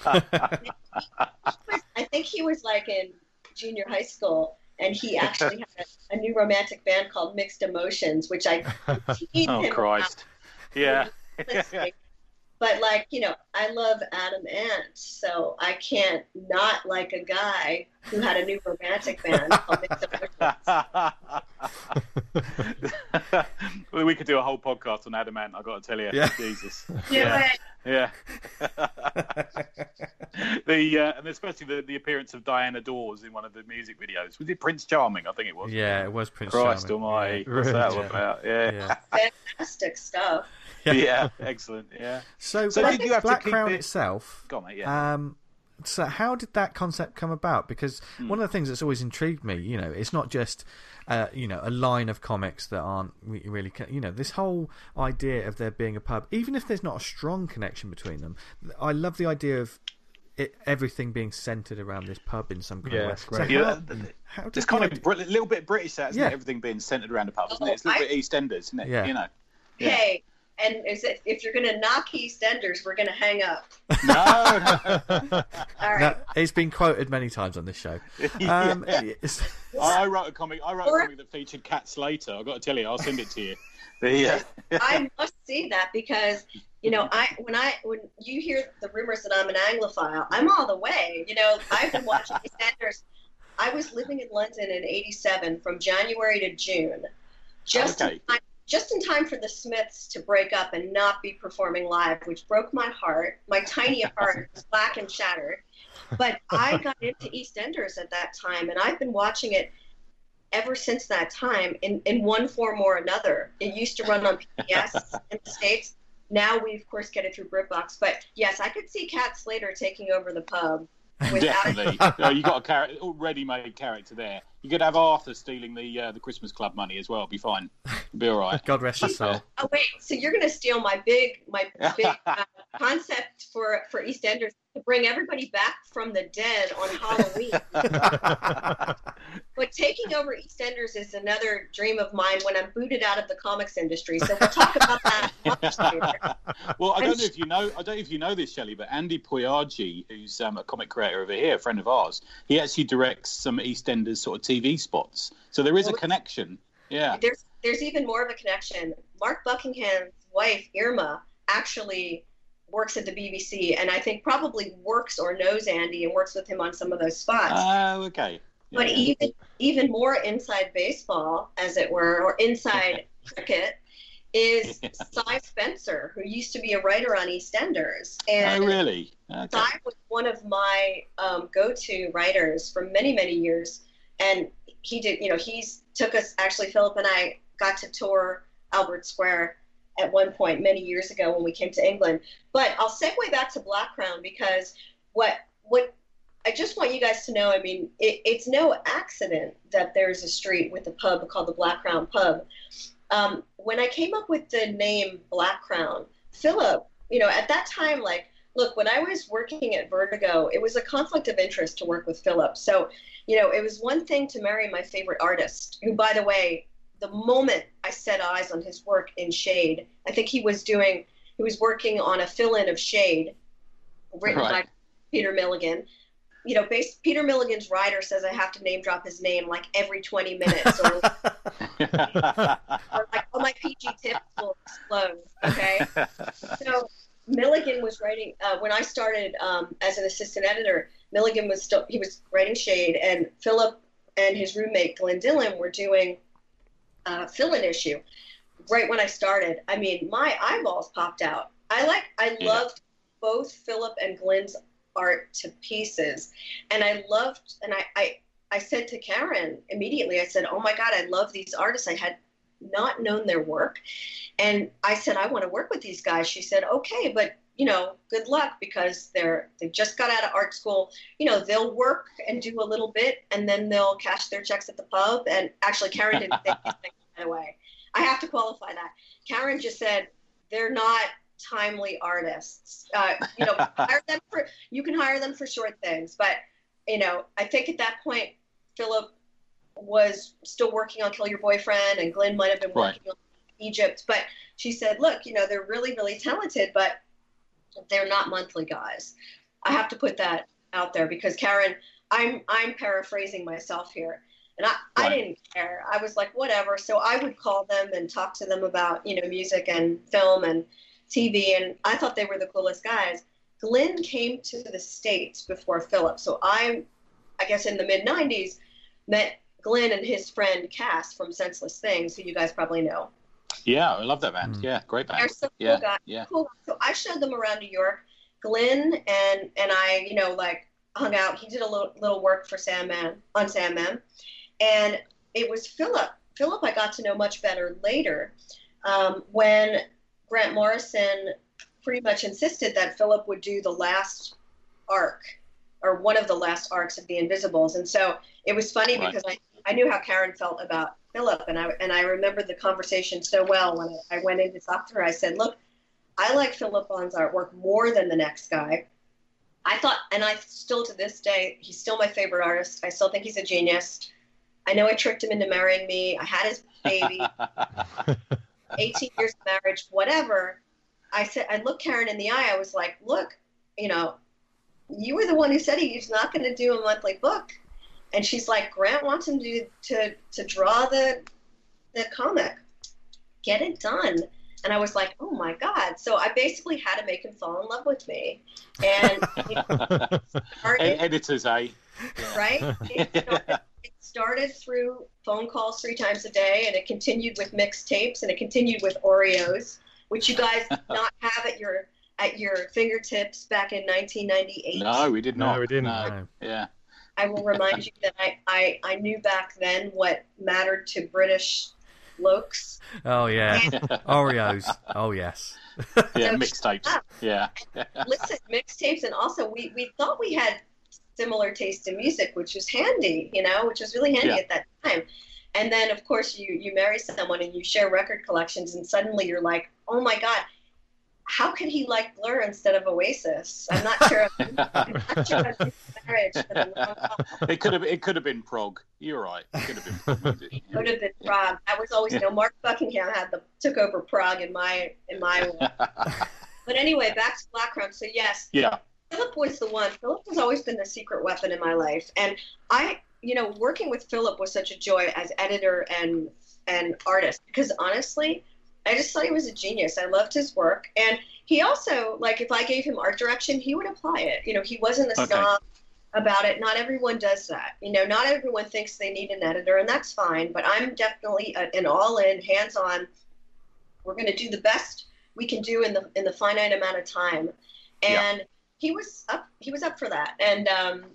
I think he was like in junior high school, and he actually had a, a new romantic band called Mixed Emotions, which I teased Oh him Christ. Yeah. about listening. But like, you know, I love Adam Ant, so I can't not like a guy who had a new romantic band called Mixed Emotions. Well, we could do a whole podcast on Adamant, I've got to tell you. Yeah. Jesus. You know what? Yeah. the uh, and especially the, the appearance of Diana Dawes in one of the music videos. Was it Prince Charming? I think it was. Yeah, it was Prince Christ Charming. almighty. Yeah. What's that all Yeah. about? Yeah. Yeah. Fantastic stuff. Yeah. Excellent. Yeah. So, So Black, did you have to Black keep Crown it- itself. Go on, mate. Yeah. Um, so how did that concept come about? Because Hmm. one of the things that's always intrigued me, you know, it's not just, uh, you know, a line of comics that aren't re- really, co- you know, this whole idea of there being a pub, even if there's not a strong connection between them. I love the idea of it, everything being centered around this pub in some kind Yeah, of way. that's great. So Yeah, how, th- th- how did It's kind the of idea- Brit- a little bit British, that, isn't Yeah. it? Everything being centered around a pub, isn't Oh, it? It's a little I- bit EastEnders, isn't it? Yeah. You know. Yeah. Hey, and is it, if you're going to knock EastEnders, we're going to hang up. No, no. All right. No, it's been quoted many times on this show. Um, Yeah. it's- I wrote a comic. I wrote Or- a comic that featured Cat Slater. I've got to tell you, I'll send it to you. The, uh, I must see that because, you know, I when I when you hear the rumors that I'm an Anglophile, I'm all the way. You know, I've been watching EastEnders. I was living in London in eighty-seven from January to June, just Okay. in time, just in time for the Smiths to break up and not be performing live, which broke my heart. My tiny heart was black and shattered. But I got into EastEnders at that time, and I've been watching it ever since that time in, in one form or another. It used to run on P B S in the States. Now we, of course, get it through BritBox. But, yes, I could see Cat Slater taking over the pub. Without definitely. Uh, you got a character, ready-made character there. You could have Arthur stealing the uh, the Christmas Club money as well. It'd be fine. It'd be all right. God rest his soul. Oh, wait, so you're going to steal my big my big uh, concept for, for EastEnders to bring everybody back from the dead on Halloween. But taking over EastEnders is another dream of mine when I'm booted out of the comics industry. So we'll talk about that much later. Well, I don't know if you know. I don't know if you know this, Shelley, but Andy Poyarji, who's um, a comic creator over here, a friend of ours, he actually directs some EastEnders sort of T V spots. So there is a Well, connection. Yeah. There's there's even more of a connection. Mark Buckingham's wife, Irma, actually works at the B B C, and I think probably works or knows Andy and works with him on some of those spots. Oh, okay. Yeah, But yeah. even even more inside baseball, as it were, or inside cricket, is Yeah. Cy Spencer, who used to be a writer on EastEnders. And Oh, really? Okay. Cy was one of my um, go-to writers for many, many years. And he did, you know, he's took us, actually, Philip and I got to tour Albert Square at one point many years ago when we came to England. But I'll segue back to Black Crown because what what I just want you guys to know, I mean, it, it's no accident that there's a street with a pub called the Black Crown Pub. Um, when I came up with the name Black Crown, Philip, you know, at that time, like, look, when I was working at Vertigo, it was a conflict of interest to work with Philip. So, you know, it was one thing to marry my favorite artist, who, by the way, the moment I set eyes on his work in Shade, I think he was doing, he was working on a fill-in of Shade, written Right. by Peter Milligan. You know, based, Peter Milligan's writer says I have to name drop his name like every twenty minutes, or, or like all my P G tips will explode. Okay, so Milligan was writing uh, when I started um, as an assistant editor. Milligan was still he was writing Shade, and Philip and his roommate Glenn Dillon were doing a fill-in issue. Right when I started, I mean, my eyeballs popped out. I like I Yeah. loved both Philip and Glenn's art to pieces, and I loved and I, I I said to Karen immediately, I said, oh my God, I love these artists. I had not known their work, and I said, I want to work with these guys. She said, okay, but you know, good luck, because they're they just got out of art school. You know, they'll work and do a little bit, and then they'll cash their checks at the pub. And actually, Karen didn't say anything, by the way. I have to qualify that. Karen just said they're not timely artists. Uh, you know, hire them for you can hire them for short things, but you know, I think at that point, Philip was still working on Kill Your Boyfriend, and Glenn might have been Right. working on Egypt. But she said, look, you know, they're really, really talented, but they're not monthly guys. I have to put that out there, because Karen, I'm I'm paraphrasing myself here. And I, I Right. didn't care. I was like, whatever. So I would call them and talk to them about, you know, music and film and T V. And I thought they were the coolest guys. Glenn came to the States before Philip. So I, I guess in the mid nineties, met Glenn and his friend Cass from Senseless Things, who you guys probably know. Yeah, I love that band. Mm. Yeah, great band. They're some Yeah, cool guys. yeah. Cool. So I showed them around New York. Glenn and and I, you know, like hung out. He did a little little work for Sandman on Sandman, and it was Philip. Philip, I got to know much better later, um, when Grant Morrison pretty much insisted that Philip would do the last arc, or one of the last arcs of The Invisibles, and so it was funny Right. because I, I knew how Karen felt about Philip, and I and I remember the conversation so well when I, I went in to talk to her. I said, look, I like Philip Bond's artwork more than the next guy. I thought, and I still to this day, he's still my favorite artist. I still think he's a genius. I know I tricked him into marrying me. I had his baby, eighteen years of marriage, whatever. I said, I looked Karen in the eye. I was like, look, you know, you were the one who said he's not going to do a monthly book. And she's like, Grant wants him to, to, to draw the, the comic. Get it done. And I was like, oh my God. So I basically had to make him fall in love with me. And it started, Ed- Editors, eh? right? It started, it started through phone calls three times a day, and it continued with mixtapes, and it continued with Oreos, which you guys did not have at your at your fingertips back in nineteen ninety-eight. No, we did No, not. we didn't. No. No. Yeah. I will remind you that I, I, I knew back then what mattered to British blokes. Oh yeah, Oreos. Oh yes. Yeah, So- mixtapes. Yeah. Listen, mixtapes, and also we, we thought we had similar taste in music, which was handy, you know, which was really handy Yeah. at that time. And then, of course, you, you marry someone and you share record collections, and suddenly you're like, oh my God, how could he like Blur instead of Oasis? I'm not sure. I'm not sure I've been in marriage for the long haul. It could have it could have been prog. You're right. It could have been prog. It would have been Prague. That was always, you know, Mark Buckingham had the took over Prague in my in my world. But anyway, back to Black Crown. So yes, Yeah. Philip was the one. Philip has always been the secret weapon in my life, and I, you know, working with Philip was such a joy as editor and and artist, because honestly, I just thought he was a genius. I loved his work, and he also, like, if I gave him art direction, he would apply it. You know, he wasn't a Okay. snob about it. Not everyone does that. You know, not everyone thinks they need an editor, and that's fine. But I'm definitely a, an all-in, hands-on. We're going to do the best we can do in the in the finite amount of time, and Yeah. he was up. He was up for that, and um,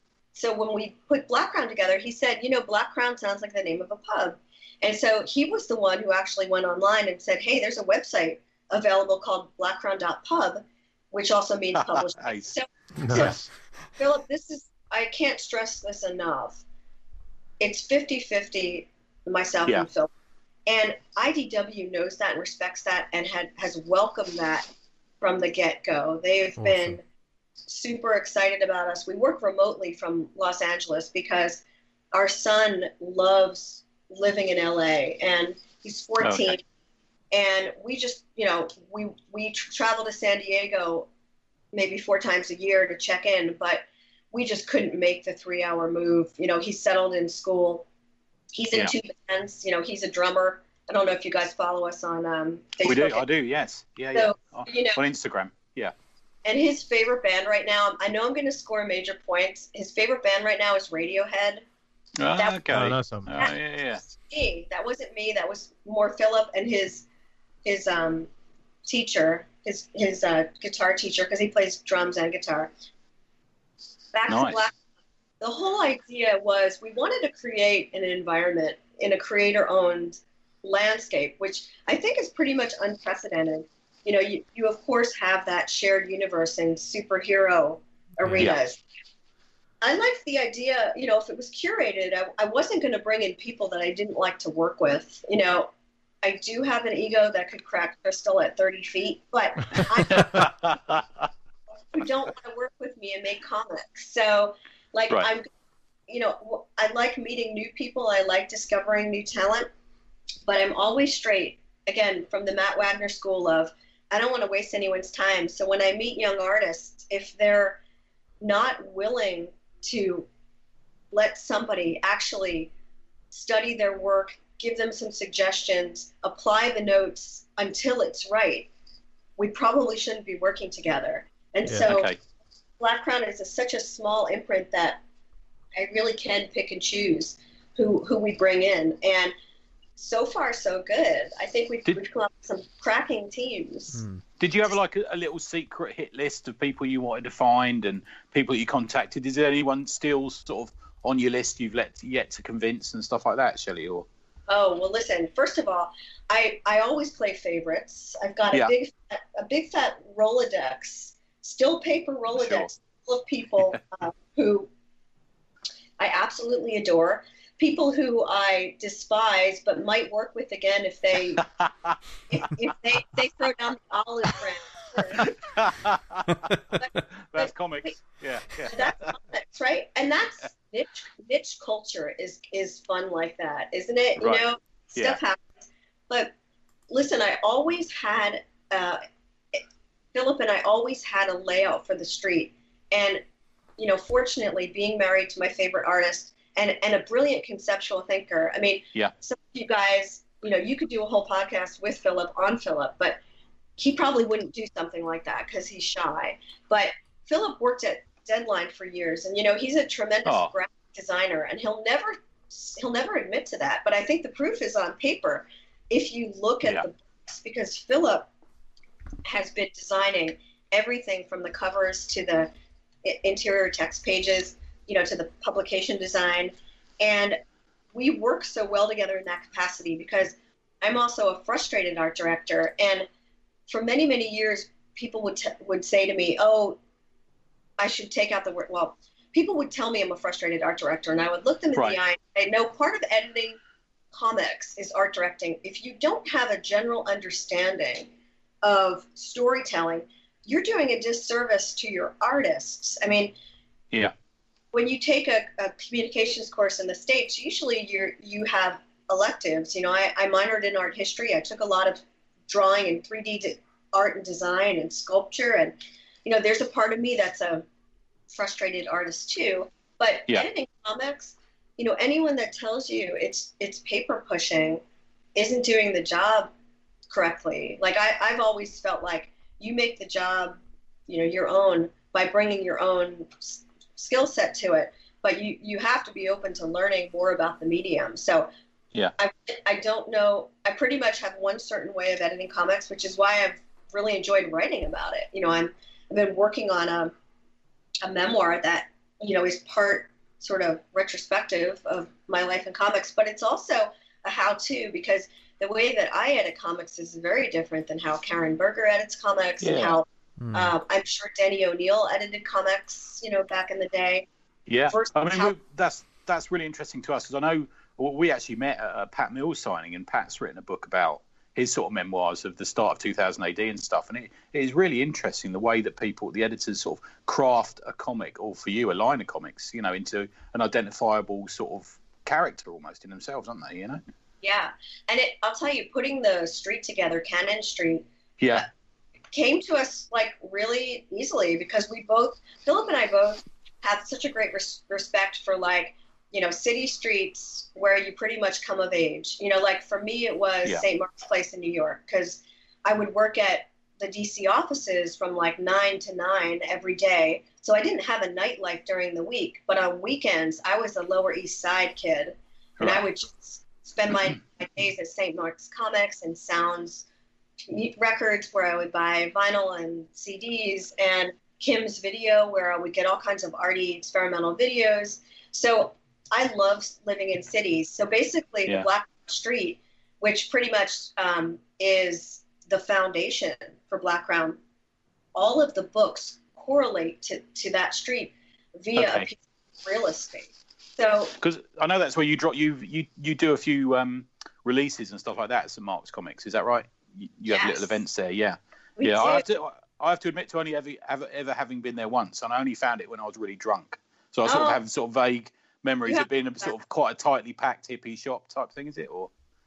so when we put Black Crown together, he said, you know, Black Crown sounds like the name of a pub. And so he was the one who actually went online and said, hey, there's a website available called black crown dot pub, which also means published. Nice. So, Yes. Philip, this is, I can't stress this enough. It's fifty-fifty, myself Yeah. and Philip. And I D W knows that and respects that and had, has welcomed that from the get-go. They've Awesome. been super excited about us. We work remotely from Los Angeles because our son loves living in L A, and he's fourteen. Okay. And we just, you know, we, we tr- travel to San Diego maybe four times a year to check in, but we just couldn't make the three-hour move. You know, he's settled in school. He's in Yeah. two bands. You know, he's a drummer. I don't know if you guys follow us on um, Facebook. We do. I do. Yes. Yeah. So, yeah. you know, On Instagram. Yeah. and his favorite band right now, I know I'm going to score major points. His favorite band right now is Radiohead. Ah, That- okay. Oh, Oh, no, some. yeah, yeah. Me, that wasn't me. That was more Philip and his his um teacher, his his uh, guitar teacher, because he plays drums and guitar. Back to Nice. Black. The whole idea was we wanted to create an environment in a creator-owned landscape, which I think is pretty much unprecedented. You know, you, you of course have that shared universe in superhero arenas. I liked the idea, you know, if it was curated, I, I wasn't going to bring in people that I didn't like to work with. You know, I do have an ego that could crack crystal at thirty feet, but I who don't want to work with me and make comics. So, like, Right. I'm, you know, I like meeting new people. I like discovering new talent, but I'm always straight. Again, from the Matt Wagner school of, I don't want to waste anyone's time. So when I meet young artists, if they're not willing to let somebody actually study their work, give them some suggestions, apply the notes until it's right, we probably shouldn't be working together. And Yeah. so Okay. Black Crown is a, such a small imprint that I really can pick and choose who, who we bring in. And so far, so good. I think we've, Did- we've come up with some cracking teams. Hmm. Did you have like a, a little secret hit list of people you wanted to find and people you contacted? Is there anyone still sort of on your list you've let yet to convince and stuff like that, Shelley? Or Oh, well, listen, first of all, I, I always play favorites. I've got a Yeah. big fat, a big fat Rolodex, still paper Rolodex, Sure. full of people uh, who I absolutely adore, people who I despise but might work with again if they if, if they they throw down the olive branch. That's comics. Yeah. yeah. That's comics, right? And that's niche niche culture is is fun like that, isn't it? You Right. know, stuff happens. But listen, I always had uh, Philip and I always had a layout for the street, and you know, fortunately, being married to my favorite artist and and a brilliant conceptual thinker. I mean, Yeah. some of you guys, you know, you could do a whole podcast with Philip on Philip, but he probably wouldn't do something like that because he's shy. But Philip worked at Deadline for years, and you know, he's a tremendous Oh. graphic designer, and he'll never he'll never admit to that. But I think the proof is on paper if you look at Yeah. the books, because Philip has been designing everything from the covers to the i- interior text pages, you know, to the publication design. And we work so well together in that capacity because I'm also a frustrated art director. And for many, many years, people would t- would say to me, oh, I should take out the word. Well, people would tell me I'm a frustrated art director, and I would look them in Right. the eye and say, no, part of editing comics is art directing. If you don't have a general understanding of storytelling, you're doing a disservice to your artists. I mean, Yeah. when you take a, a communications course in the States, usually you're you have electives. You know, I, I minored in art history. I took a lot of drawing and three D de- art and design and sculpture, and you know, there's a part of me that's a frustrated artist too. But Yeah. editing comics, you know, anyone that tells you it's it's paper pushing isn't doing the job correctly. Like I, I've always felt like you make the job, you know, your own by bringing your own s- skill set to it. But you, you have to be open to learning more about the medium. So Yeah. I, I don't know. I pretty much have one certain way of editing comics, which is why I've really enjoyed writing about it. You know, I'm, I've been working on a, a memoir that, you know, is part sort of retrospective of my life in comics, but it's also a how-to, because the way that I edit comics is very different than how Karen Berger edits comics and Yeah. how Hmm. um, I'm sure Denny O'Neil edited comics, you know, back in the day. Yeah, First, I mean how- we, that's that's really interesting to us because I know well, we actually met at a Pat Mills signing, and Pat's written a book about his sort of memoirs of the start of two thousand A D and stuff. And it, it is really interesting the way that people, the editors, sort of craft a comic, or for you, a line of comics, you know, into an identifiable sort of character almost in themselves, aren't they? You know? Yeah. And it, I'll tell you, putting the street together, Cannon Street, yeah, came to us like really easily because we both, Philip and I both, have such a great res- respect for like, you know, city streets where you pretty much come of age. You know, like for me, it was Yeah. Saint Mark's Place in New York, because I would work at the D C offices from like nine to nine every day. So I didn't have a nightlife during the week, but on weekends, I was a Lower East Side kid. And I would just spend my, my days at Saint Mark's Comics and Sounds Records, where I would buy vinyl and C Ds, and Kim's Video, where I would get all kinds of arty experimental videos. So I love living in cities. So basically, Yeah. the Black Street, which pretty much um, is the foundation for Black Crown, all of the books correlate to, to that street via Okay. a piece of real estate. So because I know that's where you drop you you you do a few um, releases and stuff like that at Saint Mark's Comics. Is that right? You, you have Yes. little events there, yeah. we yeah, I have did- to. I have to admit to only ever, ever, ever having been there once, and I only found it when I was really drunk. So I sort Oh. of have sort of vague memories You of being a sort of quite a tightly packed hippie shop type thing. Is it or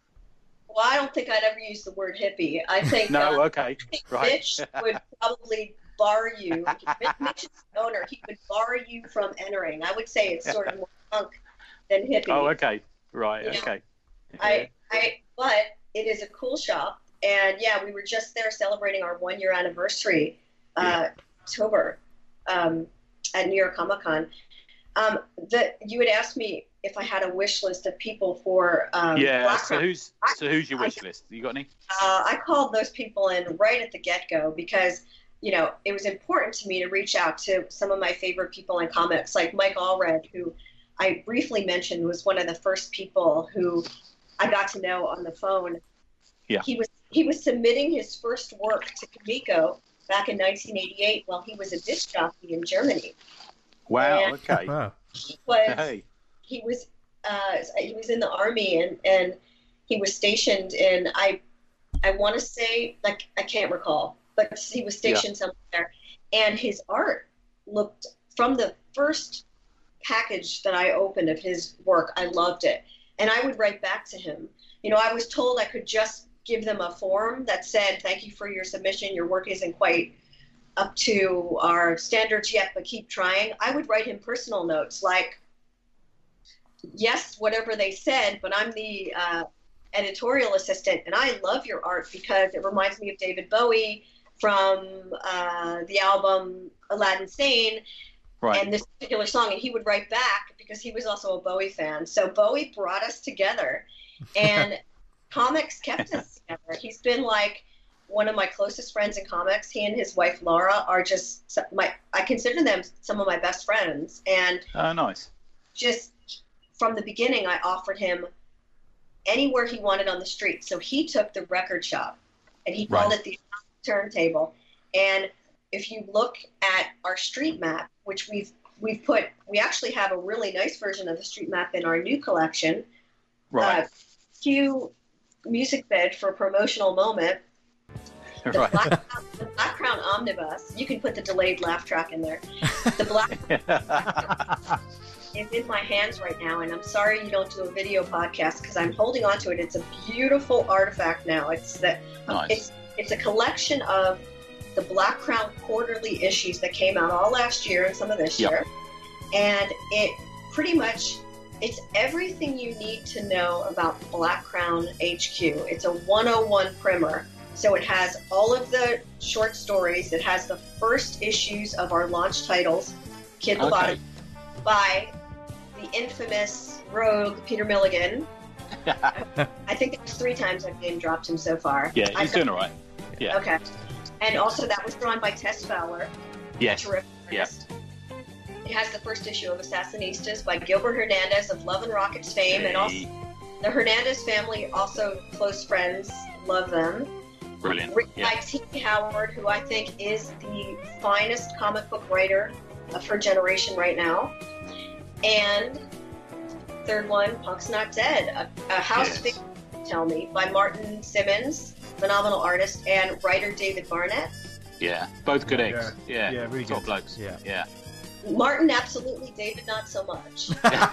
well, I don't think I'd ever use the word hippie. I think no? uh, Okay, I think right. Mitch would probably bar you. Mitch is the owner. He would bar you from entering. I would say it's sort of more punk than hippie. Oh, okay, right, Yeah. okay. I, I, but it is a cool shop, and yeah, we were just there celebrating our one year anniversary, uh, October, um, at New York Comic Con. Um, that you had asked me if I had a wish list of people for um, yeah. Black So Crown. who's so who's your wish list? You got any? Uh, I called those people in right at the get-go because, you know, it was important to me to reach out to some of my favorite people in comics, like Mike Allred, who I briefly mentioned was one of the first people who I got to know on the phone. Yeah. He was he was submitting his first work to Comico back in nineteen eighty-eight while he was a disc jockey in Germany. Wow. And- Okay. Wow. He was Hey. he was uh, he was in the army and, and he was stationed in I I want to say like I can't recall, but he was stationed somewhere, and his art looked from the first package that I opened of his work, I loved it, and I would write back to him. You know, I was told I could just give them a form that said, "Thank you for your submission. Your work isn't quite up to our standards yet, but keep trying." I would write him personal notes like, yes, whatever they said, but I'm the uh, editorial assistant, and I love your art because it reminds me of David Bowie from uh, the album Aladdin Sane, Right. and this particular song. And he would write back because he was also a Bowie fan. So Bowie brought us together, and comics kept us together. He's been like one of my closest friends in comics. He and his wife Laura are just so- my. I consider them some of my best friends, and Oh, nice. just from the beginning, I offered him anywhere he wanted on the street. So he took the record shop, and he called Right. it the turntable. And if you look at our street map, which we've we've put, we actually have a really nice version of the street map in our new collection. Right. Uh, cue music bed for a promotional moment. The, right. Black, the Black Crown Omnibus. You can put the delayed laugh track in there. The Black is in my hands right now, and I'm sorry you don't do a video podcast because I'm holding on to it. It's a beautiful artifact now. It's that Nice. it's it's a collection of the Black Crown quarterly issues that came out all last year and some of this Yeah. year, and it pretty much it's everything you need to know about Black Crown H Q. It's a one oh one primer. So it has all of the short stories. It has the first issues of our launch titles, Kid Okay. Lobotomy, by the infamous rogue Peter Milligan. I think there's three times I've name dropped him so far. Yeah, I've he's doing all right. Yeah. Okay. And also that was drawn by Tess Fowler. Yes. Terrific Yeah. artist. It has the first issue of Assassinistas by Gilbert Hernandez of Love and Rockets fame, and also Hey, the Hernandez family, also close friends, love them. brilliant. Written Yeah. by T. Howard, who I think is the finest comic book writer of her generation right now. And third one, Punk's Not Dead, a, a house Yes. figure, tell me, by Martin Simmons, phenomenal artist, and writer David Barnett. Yeah, both good Yeah. eggs. Yeah, Yeah, really top good. blokes. Yeah. yeah. Martin, absolutely. David, not so much.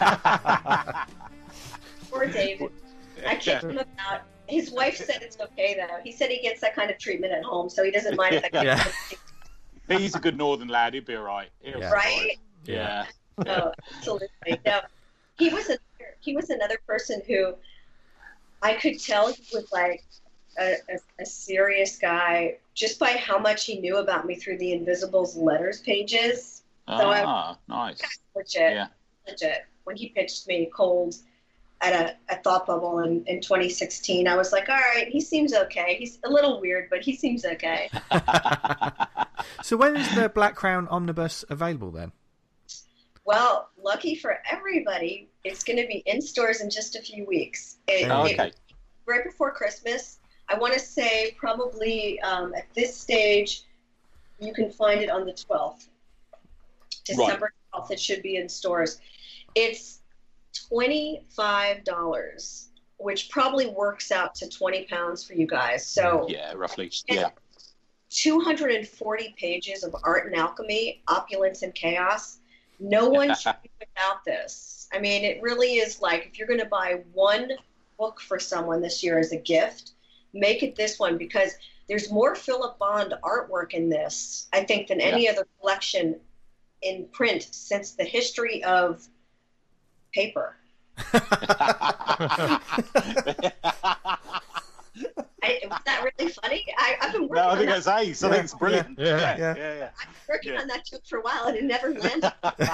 Poor David. I kicked him about. His wife said it's okay, though. He said he gets that kind of treatment at home, so he doesn't mind if I kick Yeah. him. He's a good northern lad. He'd be all right. He'll Yeah. survive. Right? Yeah. No, absolutely. No, he was a, he was another person who I could tell he was like a, a, a serious guy just by how much he knew about me through the Invisibles letters pages. So I- Ah, nice. Legit, Yeah. legit. When he pitched me cold at a, a Thought Bubble in, in twenty sixteen, I was like, all right, he seems okay. He's a little weird, but he seems okay. So when is the Black Crown Omnibus available then? Well, lucky for everybody, it's going to be in stores in just a few weeks. It, Oh, it- okay. right before Christmas. I want to say probably um, at this stage, you can find it on the twelfth. December twelfth, it should be in stores. It's twenty-five dollars, which probably works out to twenty pounds for you guys. So Yeah, roughly. Yeah. two hundred forty pages of art and alchemy, opulence and chaos. No one should be without this. I mean, it really is like if you're going to buy one book for someone this year as a gift, make it this one because there's more Philip Bond artwork in this, I think, than any other collection in print since the history of paper. I, was that really funny? I, I've been working No, I on think that. that's ace. I Yeah. think it's brilliant. Yeah. Yeah, Yeah. yeah, yeah. I've been working Yeah. on that joke for a while and it never landed.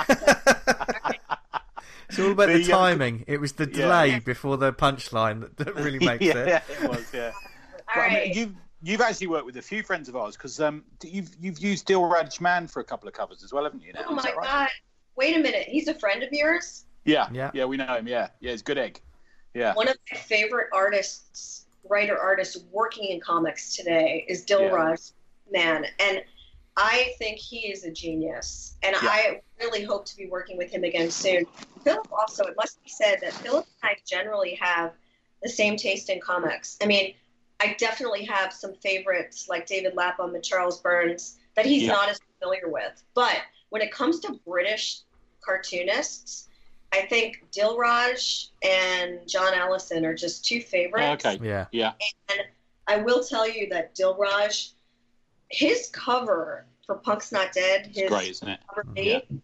It's all about the, The, uh, timing. It was the yeah. delay before the punchline that, that really makes yeah, it. it was. Yeah. All But, I mean, right. you've you've actually worked with a few friends of ours because um, you've you've used Dilraj Man for a couple of covers as well, haven't you? Now, Oh is my that right? God. Wait a minute. He's a friend of yours? Yeah, Yeah. yeah, we know him. Yeah, yeah, he's a good egg. Yeah, One of my favorite artists, writer artists working in comics today is Dilraj Man. And I think he is a genius. And Yeah. I really hope to be working with him again soon. Philip also, it must be said that Philip and I generally have the same taste in comics. I mean, I definitely have some favorites like David Lapham and Charles Burns that he's Yeah. not as familiar with. But when it comes to British cartoonists, I think Dilraj and John Allison are just two favorites. okay, Yeah. yeah, And I will tell you that Dilraj, his cover for Punk's Not Dead, his it's great, isn't it? cover Yeah. B,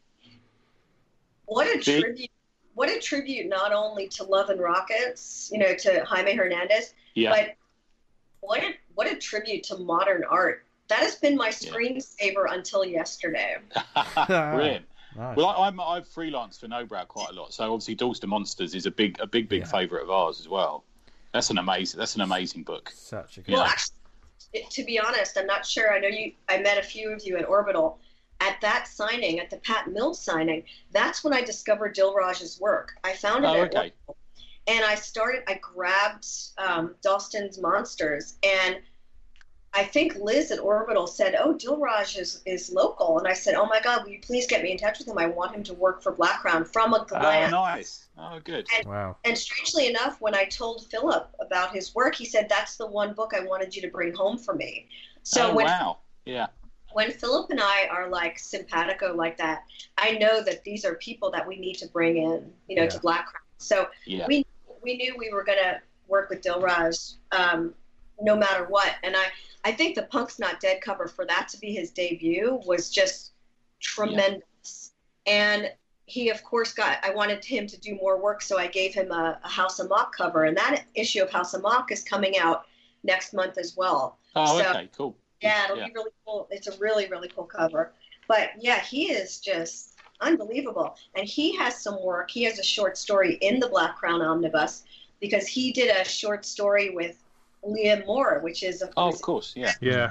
what a See? tribute! What a tribute not only to Love and Rockets, you know, to Jaime Hernandez, Yeah, but what a what a tribute to modern art. That has been my screensaver until yesterday. brilliant. Nice. Well, I, I'm I've freelanced for No Brow quite a lot, so obviously Dalston Monsters is a big a big big Yeah. favourite of ours as well. That's an amazing that's an amazing book. Such a good Yeah. Well, actually, it- to be honest, I'm not sure. I know you. I met a few of you at Orbital. At that signing, at the Pat Mills signing, that's when I discovered Dilraj's work. I found it Oh, at okay. Orbital, and I started. I grabbed um, Dalston's Monsters, and I think Liz at Orbital said, "Oh, Dilraj is is local," and I said, "Oh my God, will you please get me in touch with him? I want him to work for Black Crown from a Oh, glance." nice. Oh, good. Wow. And strangely enough, when I told Philip about his work, he said, "That's the one book I wanted you to bring home for me." So oh, when wow. Yeah. when Philip and I are like simpatico like that, I know that these are people that we need to bring in, you know, Yeah. to Black Crown. So Yeah. we we knew we were gonna work with Dilraj, um, no matter what. And I I think the Punk's Not Dead cover for that to be his debut was just tremendous. And he, of course, got, I wanted him to do more work, so I gave him a, a House of Mock cover. And that issue of House of Mock is coming out next month as well. Oh, So- okay. Cool. Yeah, it'll Yeah. be really cool. It's a really, really cool cover. But yeah, he is just unbelievable. And he has some work. He has a short story in the Black Crown Omnibus because he did a short story with Leah Moore, which is a Oh, of course. Yeah. Yeah.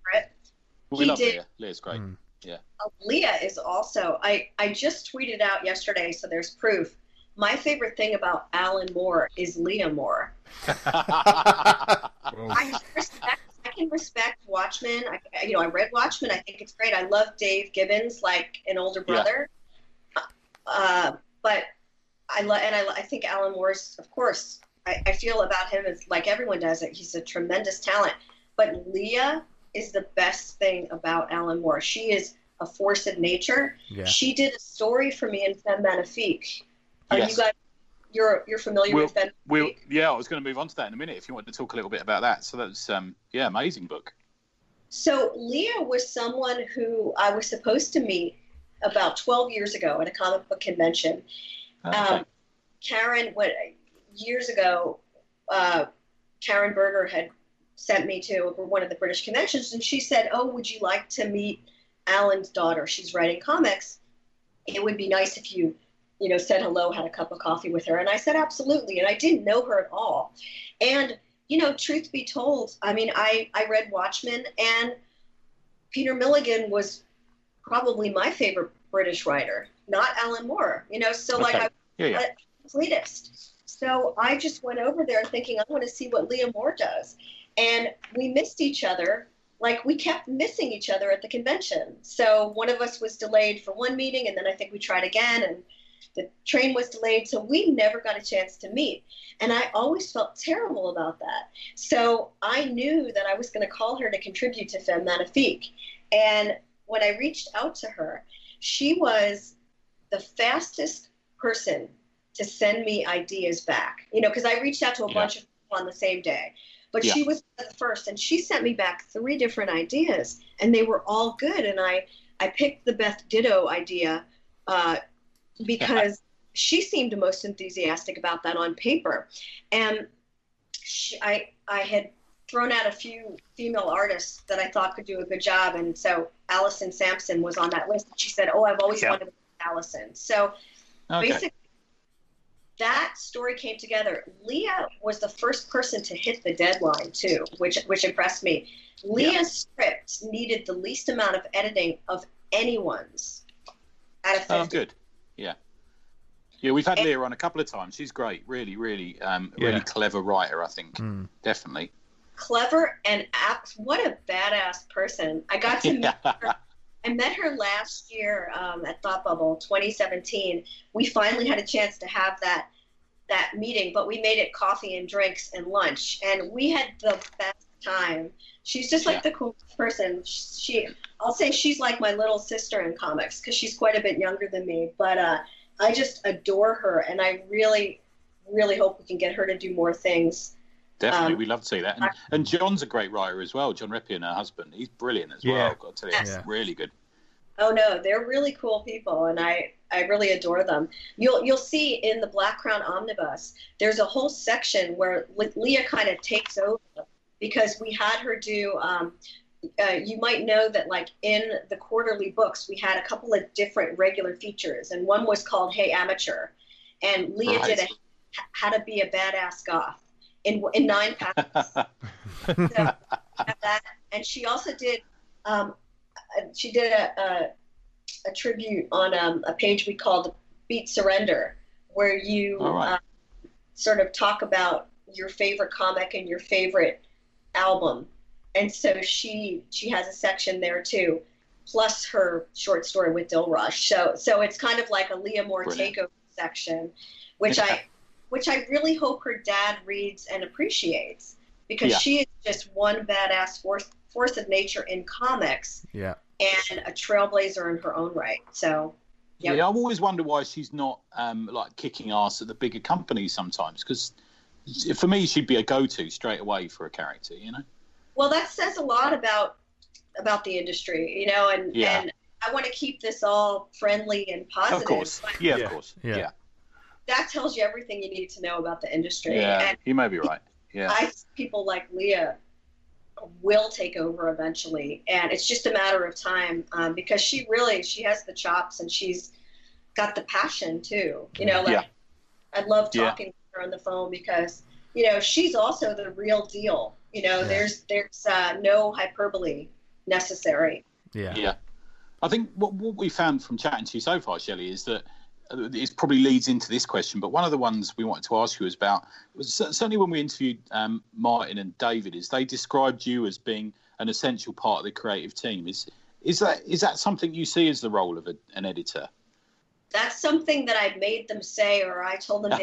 We He love did- Leah. Leah's great. Mm. Uh, Leah is also, I, I just tweeted out yesterday, so there's proof. My favorite thing about Alan Moore is Leah Moore. I respect, I can respect Watchmen. I, you know, I read Watchmen. I think it's great. I love Dave Gibbons, like an older Yeah. brother. Uh, but I lo- and I, I think Alan Moore's, of course, I, I feel about him as like everyone does it. He's a tremendous talent. But Leah is the best thing about Alan Moore. She is a force of nature. Yeah. She did a story for me in Femme Magnifique. Are Yes. you guys, you're you're familiar We'll, with Femme we'll, Magnifique? yeah, I was going to move on to that in a minute if you wanted to talk a little bit about that. So that's, um, yeah, amazing book. So Leah was someone who I was supposed to meet about twelve years ago at a comic book convention. Okay. Um, Karen, what years ago, uh, Karen Berger had sent me to one of the British conventions, and she said, "Oh, would you like to meet Alan's daughter? She's writing comics. It would be nice if you, you know, said hello, had a cup of coffee with her." And I said, "Absolutely." And I didn't know her at all. And you know, truth be told, I mean, I I read Watchmen, and Peter Milligan was probably my favorite British writer, not Alan Moore. You know, so like Okay. I. Yeah, yeah. a completist. So I just went over there thinking I want to see what Leah Moore does. And we missed each other. Like we kept missing each other at the convention. So one of us was delayed for one meeting, and then I think we tried again, and the train was delayed. So we never got a chance to meet. And I always felt terrible about that. So I knew that I was going to call her to contribute to Femme Magnifique. And when I reached out to her, she was the fastest person to send me ideas back, you know, because I reached out to a Yeah. bunch of people on the same day, but Yeah. she was the first, and she sent me back three different ideas, and they were all good. And I, I picked the Beth Ditto idea uh, because she seemed most enthusiastic about that on paper, and she, I, I had thrown out a few female artists that I thought could do a good job, and so Allison Sampson was on that list. And she said, "Oh, I've always Yeah. wanted to be Allison." So. Okay. Basically, that story came together. Leah was the first person to hit the deadline too, which which impressed me. Leah's Yeah. script needed the least amount of editing of anyone's out of Oh, fifty. good. Yeah. Yeah, we've had And- Leah on a couple of times. She's great. Really, really, um, really Yeah. clever writer, I think. Mm. Definitely. Clever and apt. What a badass person. I got to meet her. I met her last year um, at Thought Bubble twenty seventeen. We finally had a chance to have that that meeting, but we made it coffee and drinks and lunch, and we had the best time. She's just like Yeah. the coolest person. She, I'll say she's like my little sister in comics because she's quite a bit younger than me, but uh, I just adore her, and I really, really hope we can get her to do more things. Definitely. Um, We'd love to see that. And, and John's a great writer as well. John Reppion, her husband. He's brilliant as well. Yeah. I've got to tell you. He's Yeah. really good. Oh no, they're really cool people, and I, I really adore them. You'll you'll see in the Black Crown Omnibus, there's a whole section where Le- Leah kind of takes over because we had her do. Um, uh, you might know that like in the quarterly books, we had a couple of different regular features, and one was called "Hey Amateur," and Leah Right. did a how to be a badass goth in in nine pages. So, that, and she also did um, uh, she did a, a, a tribute on um, a page we called Beat Surrender, where you All right. uh, sort of talk about your favorite comic and your favorite album. And so she she has a section there too, plus her short story with Dill Rush. So so it's kind of like a Leah Moore Brilliant. takeover section, which I which I really hope her dad reads and appreciates, because Yeah. she is just one badass force force of nature in comics Yeah. and a trailblazer in her own right. So Yep. Yeah, I've always wondered why she's not um, like kicking ass at the bigger companies sometimes. Because for me, she'd be a go-to straight away for a character. You know. well, that says a lot about about the industry, you know, and Yeah. and I want to keep this all friendly and positive. Of course. but Yeah, Yeah. of course. Yeah. Yeah. that tells you everything you need to know about the industry. Yeah. And You may be right. Yeah. I think people like Leah will take over eventually, and it's just a matter of time, um, because she really she has the chops and she's got the passion too. You know, like Yeah. I love Yeah. talking to her on the phone because you know she's also the real deal. You know, Yeah. there's there's uh, no hyperbole necessary. Yeah. Yeah. I think what, what we found from chatting to you so far, Shelley, is that uh, it probably leads into this question, but one of the ones we wanted to ask you was about, was cer- certainly when we interviewed um, Martin and David, is they described you as being an essential part of the creative team. Is is that is that something you see as the role of a, an editor? That's something that I made them say, or I told them they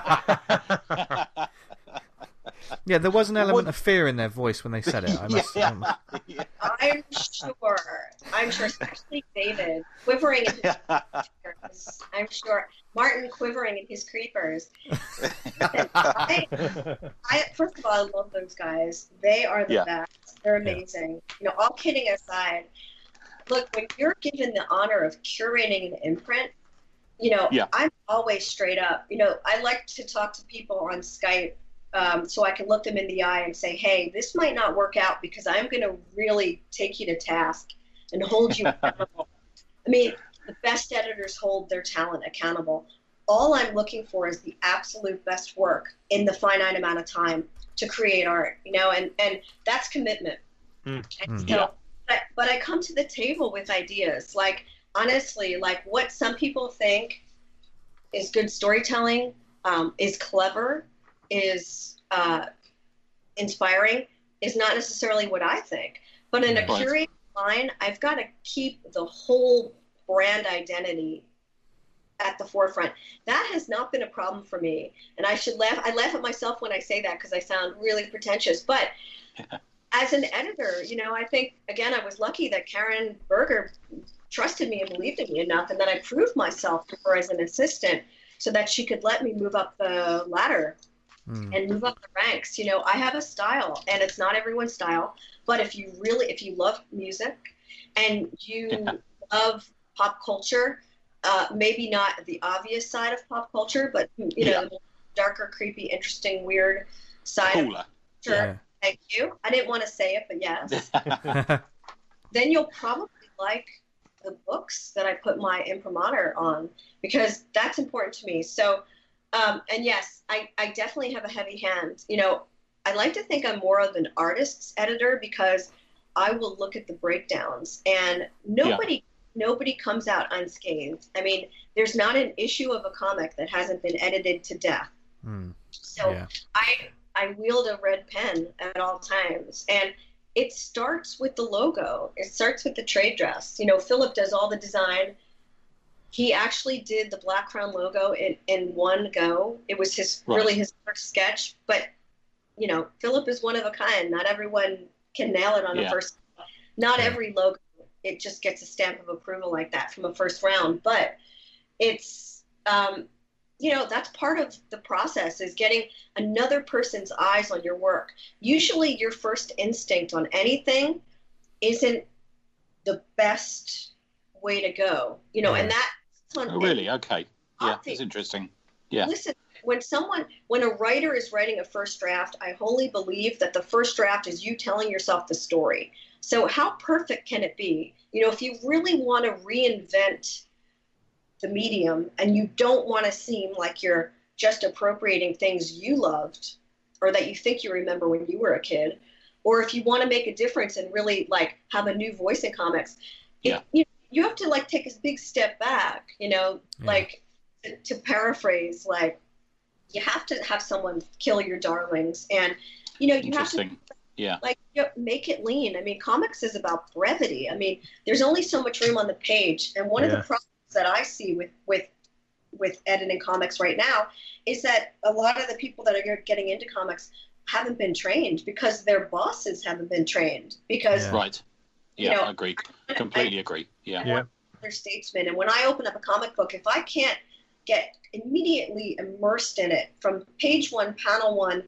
would. Yeah, there was an element of fear in their voice when they said it. I must. Yeah. Um, Yeah. I'm sure. I'm sure, especially David quivering in his creepers. I'm sure Martin quivering in his creepers. I, I, first of all, I love those guys. They are the Yeah. best. They're amazing. You know, all kidding aside, look, when you're given the honor of curating an imprint, you know, Yeah. I'm always straight up. You know, I like to talk to people on Skype. Um, so I can look them in the eye and say, hey, this might not work out because I'm going to really take you to task and hold you accountable. I mean, the best editors hold their talent accountable. All I'm looking for is the absolute best work in the finite amount of time to create art, you know, and, and that's commitment. Mm. And Mm. so, Yeah. but, but I come to the table with ideas. Like, honestly, like what some people think is good storytelling, um, is clever, is uh, inspiring, is not necessarily what I think. But in a Right. curated line, I've got to keep the whole brand identity at the forefront. That has not been a problem for me. And I should laugh. I laugh at myself when I say that because I sound really pretentious. But as an editor, you know, I think, again, I was lucky that Karen Berger trusted me and believed in me enough, and that I proved myself to her as an assistant so that she could let me move up the ladder mm. and move up the ranks. You know, I have a style, and it's not everyone's style, but if you really, if you love music and you Yeah. love pop culture, uh, maybe not the obvious side of pop culture, but, you know, Yeah. the darker, creepy, interesting, weird side of Cooler. culture. Thank you. I didn't want to say it, but yes. Yeah. Then you'll probably like the books that I put my imprimatur on, because that's important to me. So, um, and yes, I, I definitely have a heavy hand. You know, I like to think I'm more of an artist's editor because I will look at the breakdowns, and nobody nobody comes out unscathed. I mean, there's not an issue of a comic that hasn't been edited to death. Mm. So Yeah. I I wield a red pen at all times, and it starts with the logo. It starts with the trade dress. You know, Philip does all the design. He actually did the Black Crown logo in, in one go. It was his Right. really his first sketch, but you know, Philip is one of a kind. Not everyone can nail it on Yeah. the first. Not Yeah. every logo, it just gets a stamp of approval like that from a first round. But it's um, you know, that's part of the process, is getting another person's eyes on your work. Usually your first instinct on anything isn't the best way to go, you know, and that. Oh, really? Okay. Yeah, I'll that's interesting. Yeah. Listen, when someone, when a writer is writing a first draft, I wholly believe that the first draft is you telling yourself the story. So how perfect can it be? You know, if you really want to reinvent the medium and you don't want to seem like you're just appropriating things you loved or that you think you remember when you were a kid, or if you want to make a difference and really like have a new voice in comics, it, Yeah. you, you have to like take a big step back, you know, Yeah. like to, to paraphrase, like you have to have someone kill your darlings, and you know, you have to Interesting. Yeah. like, you know, make it lean. I mean, comics is about brevity. I mean, there's only so much room on the page, and one of Yeah. the problems that I see with with with editing comics right now is that a lot of the people that are getting into comics haven't been trained because their bosses haven't been trained, because Yeah. Right. You Yeah, know, I agree. Completely agree. Yeah. Yeah. they're statesmen. And when I open up a comic book, if I can't get immediately immersed in it from page one, panel one,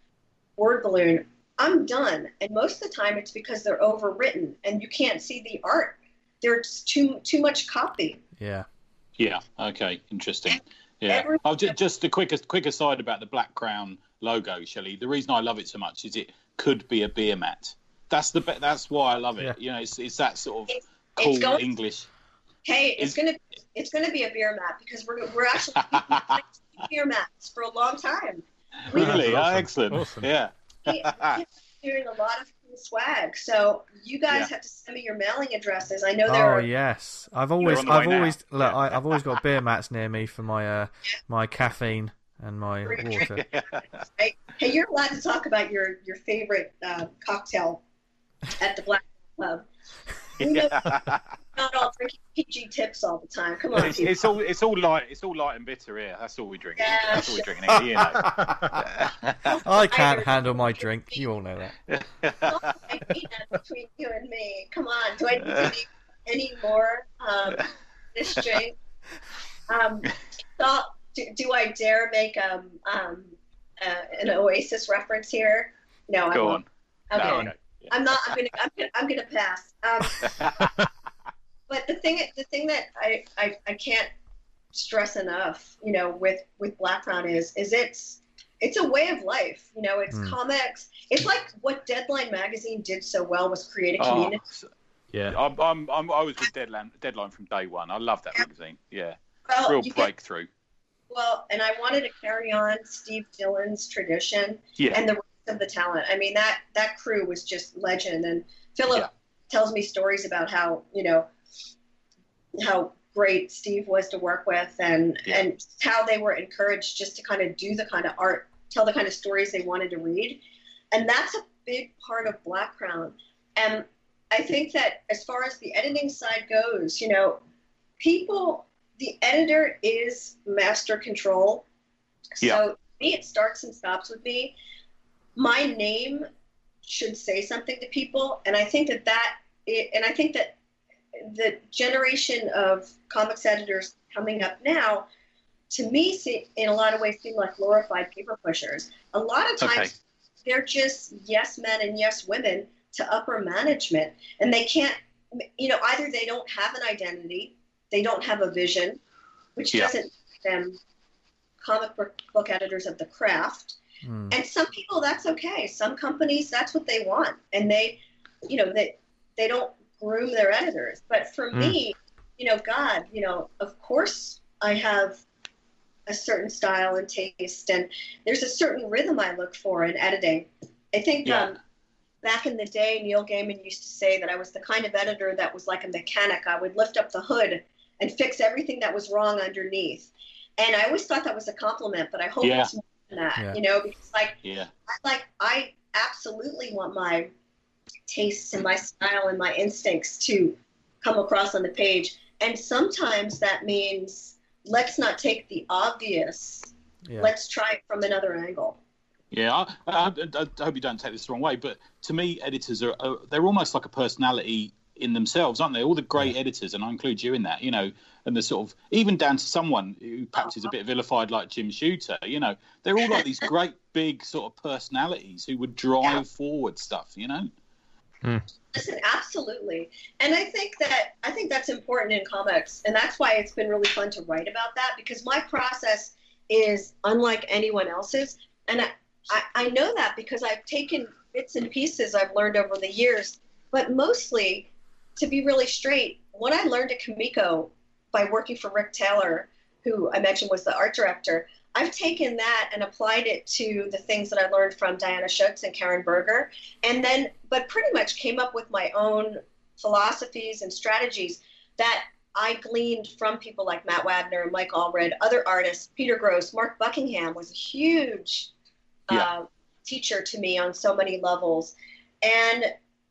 word balloon, I'm done. And most of the time it's because they're overwritten and you can't see the art. There's too too much copy. Yeah. Yeah. Okay. Interesting. Yeah. Every- Oh, just, just the quickest quick aside about the Black Crown logo, Shelley. The reason I love it so much is it could be a beer mat. That's the be- that's why I love it. Yeah. You know, it's it's that sort of It's- cool it's going- English. Hey, it's Is- gonna it's gonna be a beer mat because we're we're actually keeping beer mats for a long time. We Really? That's Oh, awesome. excellent. Awesome. Yeah. we- we're doing a lot of cool swag. So you guys Yeah. have to send me your mailing addresses. I know there Oh are yes, I've always, on the I've way now. always, look, Yeah. I, I've always got beer mats near me for my, uh, my caffeine and my water. Hey, hey, you're allowed to talk about your your favorite uh, cocktail at the Black Club. We know, uh, not all drinking P G tips all the time. Come on, It's, people. it's all it's all light it's all light and bitter here. That's all we drink. Yeah, That's all we sure. drink here. You know. I can't handle my drink. You all know that. Oh, I hate that between you and me. Come on, do I need to need any more um, this drink? Um, so, do, do I dare make um, um, uh, an Oasis reference here? No, I Go won't. on. Okay. No, no. I'm not. I'm gonna. I'm gonna. I'm gonna pass. Um, but the thing, the thing that I, I, I can't stress enough, you know, with with Black Crown is, is it's, it's a way of life. You know, it's Mm. comics. It's like what Deadline magazine did so well was create a Oh, community. Yeah. I'm, I'm, I'm, I was with Deadline, Deadline from day one. I love that magazine. Yeah, Well, real you get- breakthrough. well, and I wanted to carry on Steve Dillon's tradition Yeah, and the rest of the talent. I mean, that that crew was just legend. And Philip Yeah. tells me stories about how, you know, how great Steve was to work with, and Yeah. and how they were encouraged just to kind of do the kind of art, tell the kind of stories they wanted to read. And that's a big part of Black Crown. And I think that as far as the editing side goes, you know, people, the editor is master control. So Yeah. to me, it starts and stops with me. My name should say something to people, and I think that that, it, and I think that the generation of comics editors coming up now, to me, see, in a lot of ways, seem like glorified paper pushers. A lot of times, Okay. they're just yes men and yes women to upper management, and they can't, you know, either they don't have an identity, they don't have a vision, which Yeah. doesn't make them comic book book editors of the craft. Mm. And some people, that's okay. Some companies, that's what they want, and they, you know, they they don't groom their editors. But for Mm. me, you know, God, you know, of course I have a certain style and taste, and there's a certain rhythm I look for in editing. I think Yeah. um, back in the day, Neil Gaiman used to say that I was the kind of editor that was like a mechanic. I would lift up the hood and fix everything that was wrong underneath. And I always thought that was a compliment, but I hope Yeah. it's more than that, Yeah. you know, because like, Yeah, I, like I absolutely want my tastes and my style and my instincts to come across on the page. And sometimes that means let's not take the obvious. Yeah. Let's try it from another angle. yeah. I, I, I hope you don't take this the wrong way, but to me, editors are, are they're almost like a personality in themselves, aren't they? All the great editors, and I include you in that, you know, and the sort of, even down to someone who perhaps is a bit vilified like Jim Shooter, you know, they're all like these great big sort of personalities who would drive Yeah. forward stuff, you know? Listen, absolutely. And I think that I think that's important in comics, and that's why it's been really fun to write about that, because my process is unlike anyone else's. And I, I, I know that because I've taken bits and pieces I've learned over the years, but mostly, to be really straight, what I learned at Kamiko by working for Rick Taylor, who I mentioned was the art director, I've taken that and applied it to the things that I learned from Diana Schutz and Karen Berger, and then, but pretty much came up with my own philosophies and strategies that I gleaned from people like Matt Wagner, Mike Allred, other artists, Peter Gross, Mark Buckingham was a huge uh, Yeah. teacher to me on so many levels, and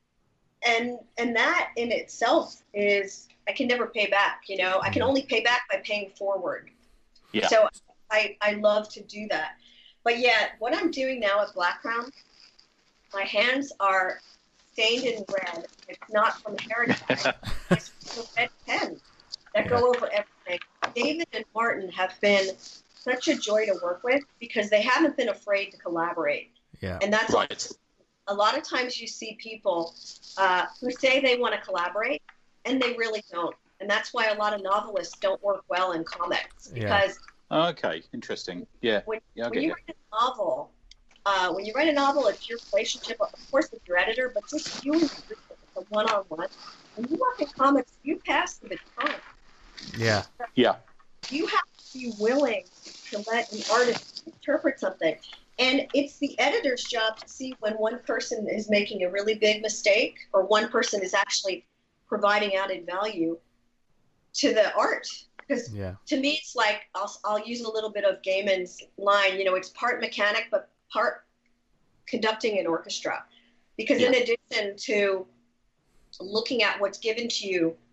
and and that in itself is, I can never pay back. You know, I can only pay back by paying forward. Yeah. So I, I love to do that. But yeah, what I'm doing now at Black Crown, my hands are stained in red. It's not from Heritage. It's from red pens that go over everything. David and Martin have been such a joy to work with because they haven't been afraid to collaborate. Yeah. And that's Right. a lot of times you see people uh, who say they want to collaborate and they really don't. And that's why a lot of novelists don't work well in comics, Yeah. because Okay, interesting. Yeah. when, Yeah, I when get you you. write a novel, uh, when you write a novel, it's your relationship, of course, with your editor, but just you and your reader, it's a one-on-one. When you work in comics, you pass the baton. Yeah. Yeah. You have to be willing to let an artist interpret something. And it's the editor's job to see when one person is making a really big mistake or one person is actually providing added value to the art. Because Yeah. to me, it's like, I'll, I'll use a little bit of Gaiman's line, you know, it's part mechanic, but part conducting an orchestra. Because in addition to looking at what's given to you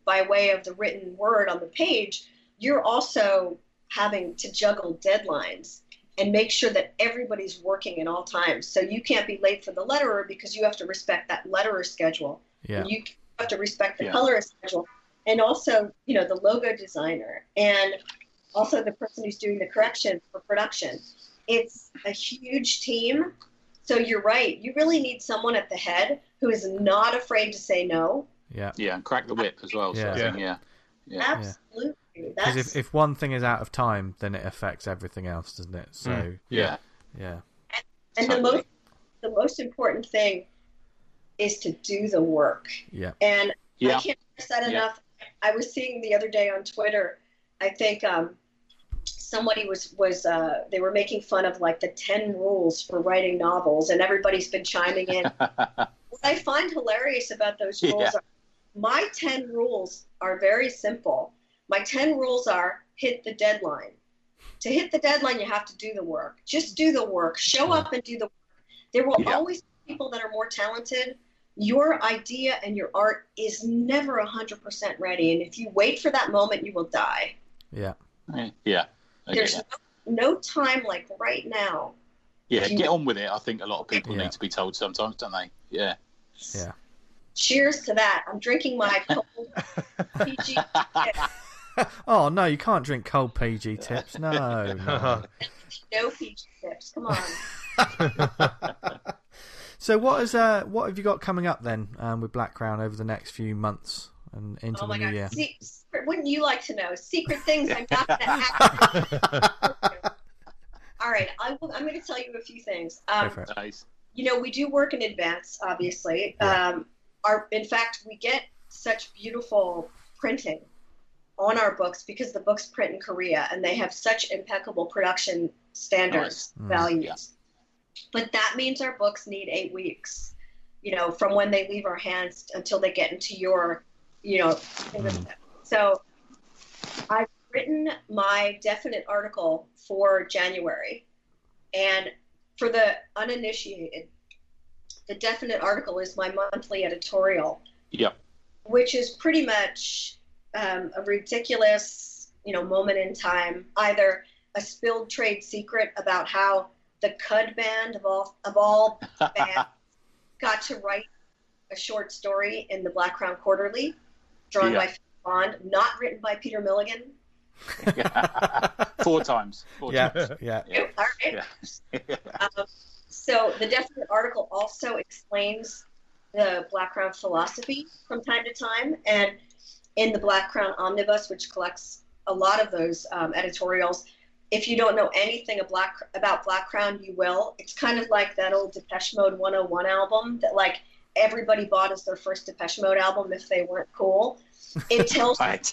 by way of the written word on the page, you're also having to juggle deadlines and make sure that everybody's working at all times. So you can't be late for the letterer because you have to respect that letterer schedule. Yeah. And you have to respect the Yeah. colorist schedule. And also, you know, the logo designer and also the person who's doing the correction for production. It's a huge team. So you're right. You really need someone at the head who is not afraid to say no. Yeah. Yeah, and crack the whip as well. Yeah. Sort of thing. Yeah. Yeah. Absolutely. Because That's, if, if one thing is out of time, then it affects everything else, doesn't it? So, Mm. Yeah. yeah. and the Totally. most the most important thing is to do the work. Yeah. And Yeah. I can't stress that Yeah. enough. I was seeing the other day on Twitter, I think um, somebody was, was uh, they were making fun of like the ten rules for writing novels, and everybody's been chiming in. What I find hilarious about those rules Yeah. are my ten rules are very simple. My ten rules are hit the deadline. To hit the deadline, you have to do the work. Just do the work. Show up and do the work. There will Yeah. always be people that are more talented. Your idea and your art is never one hundred percent ready. And if you wait for that moment, you will die. Yeah. Yeah. Okay, There's yeah. no, no time like right now. Yeah, you- get on with it. I think a lot of people Yeah. need to be told sometimes, don't they? Yeah. Yeah. Cheers to that. I'm drinking my cold P G. Oh, no, you can't drink cold P G tips. No. no. No P G tips. Come on. So what is uh what have you got coming up then um, with Black Crown over the next few months and into Oh the my new God. year? Se- secret, wouldn't you like to know? Secret things I'm not going to have. All right. I will, I'm going to tell you a few things. Go Um, for it. Nice. you know, we do work in advance, obviously. Yeah. Um, our, in fact, we get such beautiful printing on our books because the books print in Korea and they have such impeccable production standards, Nice. Mm. values. Yeah. But that means our books need eight weeks, you know, from when they leave our hands until they get into your, you know, fingertip. So I've written my definite article for January. And for the uninitiated, the definite article is my monthly editorial, Yep. which is pretty much um, a ridiculous, you know, moment in time, either a spilled trade secret about how the Cud band of all of all bands got to write a short story in the Black Crown Quarterly, drawn Yeah. by Phil Bond, not written by Peter Milligan. Four times. Four Yeah, times. yeah. Yeah. All right. Yeah. Um, so the definite article also explains the Black Crown philosophy from time to time, and in the Black Crown Omnibus, which collects a lot of those um, editorials, if you don't know anything of Black, about Black Crown, you will. It's kind of like that old Depeche Mode one oh one album that like everybody bought as their first Depeche Mode album if they weren't cool. It tells Right.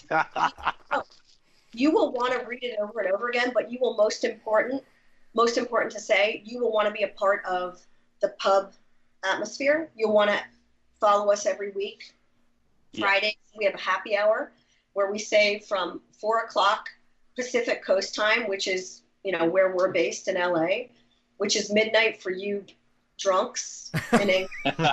you will want to read it over and over again, but you will most important, most important to say, you will want to be a part of the pub atmosphere. You'll want to follow us every week. Yeah. Fridays, we have a happy hour where we say from four o'clock Pacific Coast time, which is, you know, where we're based in L A, which is midnight for you drunks in England.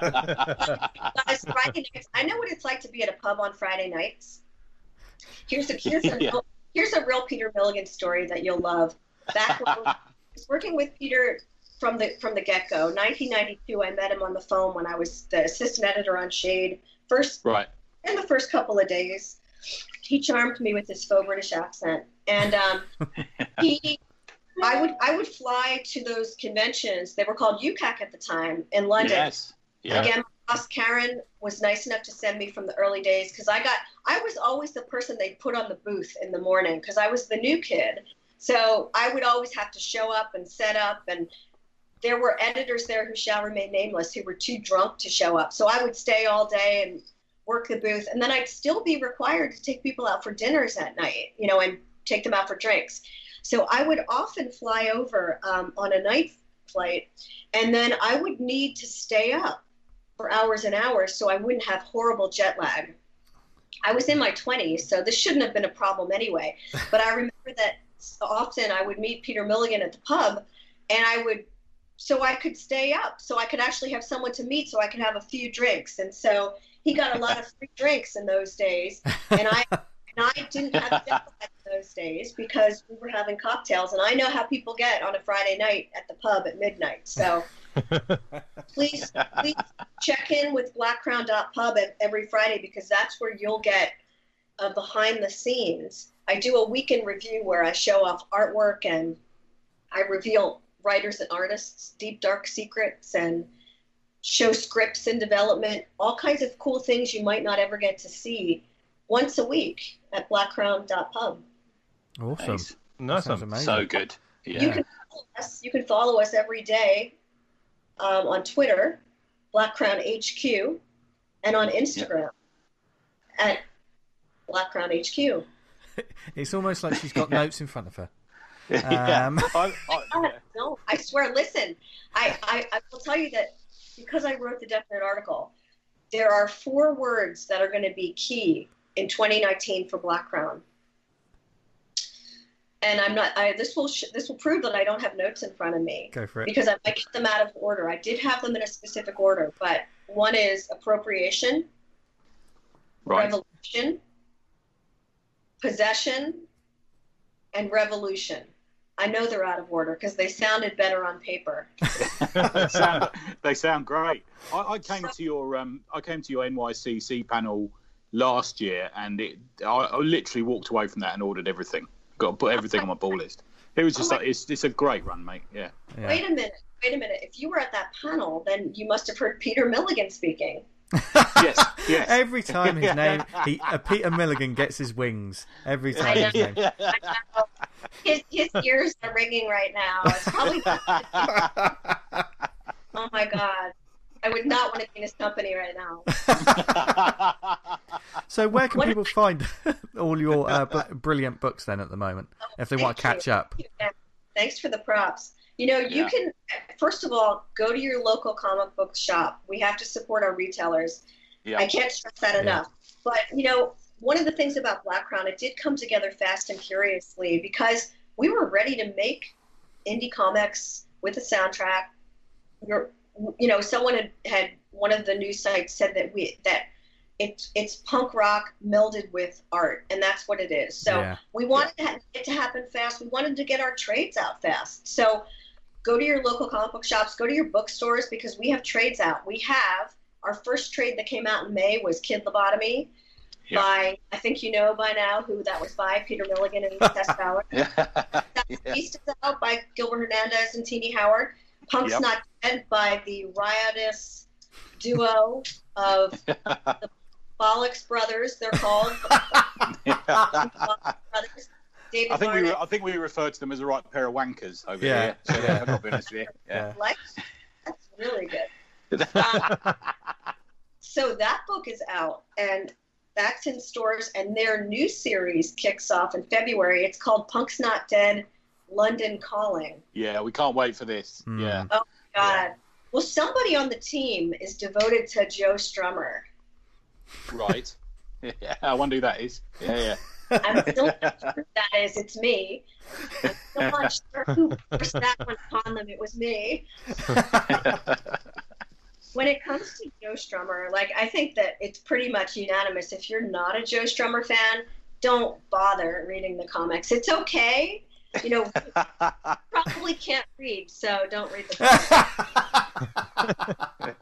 Guys, Friday nights, I know what it's like to be at a pub on Friday nights. Here's a here's a Yeah. real, here's a real Peter Milligan story that you'll love. Back when I was working with Peter from the from the get go, nineteen ninety-two, I met him on the phone when I was the assistant editor on Shade. First, Right. in the first couple of days, he charmed me with his faux British accent, and um, he. I would I would fly to those conventions. They were called U C A C at the time in London. Yes. Yeah. Again, my boss Karen was nice enough to send me from the early days because I got I was always the person they'd put on the booth in the morning because I was the new kid. So I would always have to show up and set up, and there were editors there who shall remain nameless who were too drunk to show up. So I would stay all day and work the booth, and then I'd still be required to take people out for dinners at night, you know, and take them out for drinks. So I would often fly over um, on a night flight, and then I would need to stay up for hours and hours so I wouldn't have horrible jet lag. I was in my twenties, so this shouldn't have been a problem anyway. But I remember that often I would meet Peter Milligan at the pub, and I would, so I could stay up, so I could actually have someone to meet, so I could have a few drinks. And so he got a lot of free drinks in those days, and I and I didn't have jet lag in those days because we were having cocktails, and I know how people get on a Friday night at the pub at midnight. So please, please check in with black crown dot pub every Friday, because that's where you'll get uh, behind the scenes. I do a weekend review where I show off artwork and I reveal writers and artists' deep, dark secrets and show scripts in development, all kinds of cool things you might not ever get to see once a week at black crown dot pub. Awesome. Nice. Nice Sounds one. amazing. So good. Yeah. You can follow us. You can follow us every day um, on Twitter, Black Crown H Q, and on Instagram at Black Crown H Q. It's almost like she's got notes in front of her. yeah. Um, I, I, God, no, I swear. Listen, I, I, I will tell you that because I wrote the Definite article, there are four words that are going to be key in twenty nineteen for Black Crown. And I'm not. I, this will sh- this will prove that I don't have notes in front of me. Go for it. Because I might get them out of order. I did have them in a specific order, but one is appropriation, right. revolution, possession, and revolution. I know they're out of order because they sounded better on paper. they, sound, they sound great. I, I came to your um, I came to your N Y C C panel last year, and it, I, I literally walked away from that and ordered everything. Got to put everything on my ball list. It was just Oh like it's it's a great run, mate. Yeah. Yeah. Wait a minute. Wait a minute. If you were at that panel, then you must have heard Peter Milligan speaking. Yes. Yes. Every time his name, he, uh, Peter Milligan gets his wings. Every time his name. I know. His, his ears are ringing right now. It's probably. Oh my God. I would not want to be in his company right now. So where can What- people find all your uh, bl- brilliant books then at the moment, if they want to Thank catch you. up? Thanks for the props. You know, you Yeah. can, first of all, go to your local comic book shop. We have to support our retailers. Yeah. I can't stress that Yeah. enough. But, you know, one of the things about Black Crown, it did come together fast and furiously because we were ready to make indie comics with a soundtrack. We're, you know, someone had, had, one of the news sites said that we, that it's, it's punk rock melded with art, and that's what it is. So Yeah. we wanted to ha- it to happen fast. We wanted to get our trades out fast. So go to your local comic book shops, go to your bookstores, because we have trades out. We have, our first trade that came out in May was Kid Lobotomy Yeah. by, I think you know by now who that was by, Peter Milligan and Tess Bauer. yeah. Beast is out by Gilbert Hernandez and Teeny Howard. Punk's Yep. Not Dead by the riotous duo of the Bollocks Brothers, they're called. Brothers. David I think we Barnett. were, I think we referred to them as the right pair of wankers over Yeah. here. So Yeah. yeah, I've got to be honest with you. Yeah. Like, that's really good. Um, so that book is out, and that's in stores, and their new series kicks off in February. It's called Punk's Not Dead, London Calling. Yeah, we can't wait for this. Mm. Yeah. God. Yeah. Well, somebody on the team is devoted to Joe Strummer. Right. Yeah, I wonder who that is. Yeah, yeah. I'm still not sure who that is. It's me. I'm still not sure who forced that one upon them. It was me. When it comes to Joe Strummer, like, I think that it's pretty much unanimous. If you're not a Joe Strummer fan, don't bother reading the comics. It's okay. You know, you probably can't read, so don't read the comics.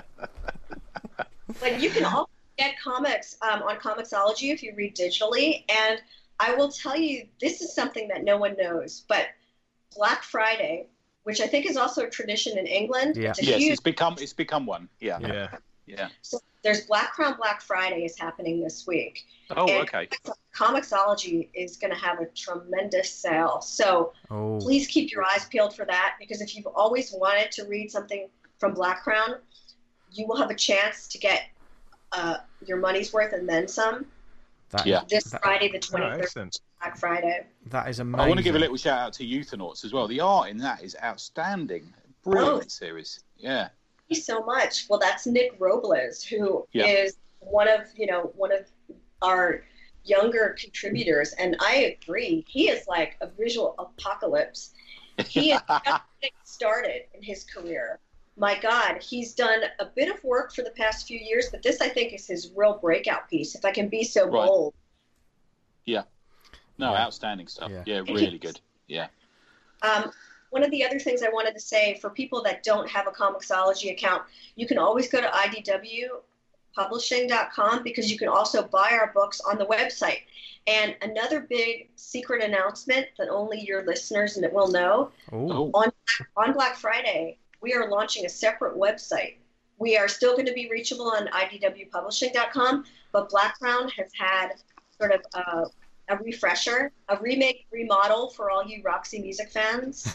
But you can also get comics um, on Comixology if you read digitally. And I will tell you, this is something that no one knows, but Black Friday, which I think is also a tradition in England. Yeah. It's a Yes, huge. it's become it's become one. Yeah. Yeah. Yeah. So there's Black Crown Black Friday is happening this week. Oh, And okay. Comixology is going to have a tremendous sale. So Oh, please keep your eyes peeled for that, because if you've always wanted to read something from Black Crown, you will have a chance to get uh, your money's worth and then some that, Yeah. this that, Friday, the Oh, twenty-third, excellent. Black Friday. that is amazing. I want to give a little shout out to Euthonauts as well. The art in that is outstanding. Brilliant Oh. series. Yeah. Thank you so much. Well, that's Nick Robles, who is Yeah. one of, you know, one of our younger contributors. And I agree. He is like a visual apocalypse. He is just getting started in his career. my God, he's done a bit of work for the past few years, but this I think is his real breakout piece, if I can be so Right. bold. Yeah. No, Yeah. outstanding stuff. Yeah. Yeah, really good. Yeah. Um, one of the other things I wanted to say for people that don't have a Comixology account, you can always go to I D W publishing dot com because you can also buy our books on the website. And another big secret announcement that only your listeners will know, Oh, Oh, on Black Friday, we are launching a separate website. We are still going to be reachable on I D W publishing dot com, but Black Crown has had sort of a, a refresher, a remake, remodel for all you Roxy Music fans.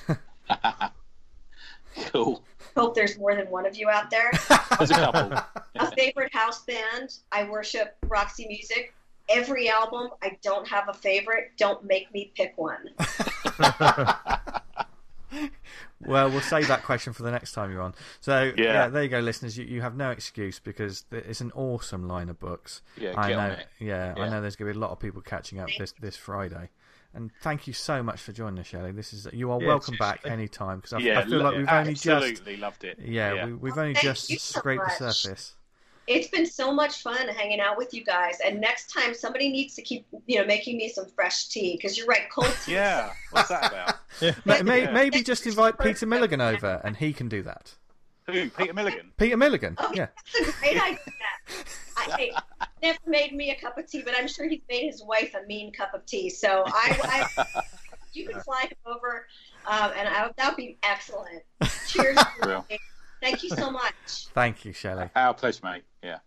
cool. Hope there's more than one of you out there. There's a couple. A favorite house band. I worship Roxy Music. Every album, I don't have a favorite. Don't make me pick one. well, we'll save that question for the next time you're on. So, yeah, Yeah. there you go, listeners. You, you have no excuse because th- it's an awesome line of books. Yeah, I get know. on it. Yeah, I Yeah. know. There's going to be a lot of people catching up this this Friday. And thank you so much for joining us, Shelley. This is you are Yeah, welcome cheers, back Shelley. anytime because I, Yeah, I feel like lo- we've only just absolutely loved it. yeah, Yeah. We, we've only Thank just you so scraped the much. surface. It's been so much fun hanging out with you guys. And next time, somebody needs to keep, you know, making me some fresh tea because you're right, cold tea. Yeah. What's that about? May, may, Yeah. Maybe just invite Peter Milligan over and he can do that. Who? Peter Milligan? Peter Milligan, Oh, yeah. That's a great idea. I, hey, never made me a cup of tea, but I'm sure he's made his wife a mean cup of tea. So I, I you can fly him over, um, and I, that would be excellent. Cheers. Real. Thank you so much. Thank you, Shelley. Our pleasure, mate. Yeah.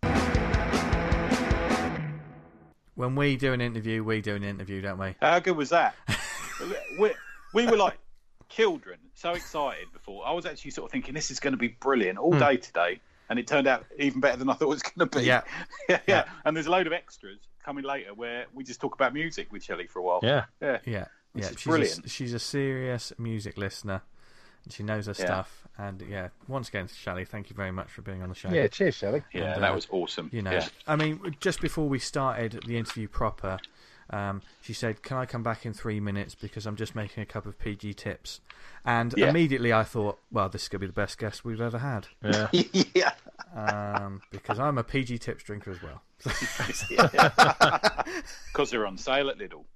When we do an interview, we do an interview, don't we? How good was that? we, we were like children, so excited before. I was actually sort of thinking this is going to be brilliant all day today, and it turned out even better than I thought it was going to be. Yeah. yeah, Yeah. And there's a load of extras coming later where we just talk about music with Shelley for a while. Yeah. Yeah. Yeah, This yeah. is She's a, brilliant. she's a serious music listener, and she knows her Yeah. stuff. And yeah, once again, Shelley, thank you very much for being on the show. Yeah, cheers, Shelley. Yeah, And, that uh, was awesome. You know, yeah. I mean, just before we started the interview proper, um, she said, "Can I come back in three minutes because I'm just making a cup of P G Tips?" And Yeah. immediately I thought, "Well, this is going to be the best guest we've ever had." Yeah. yeah. Um, because I'm a P G Tips drinker as well. Because they're on sale at Lidl.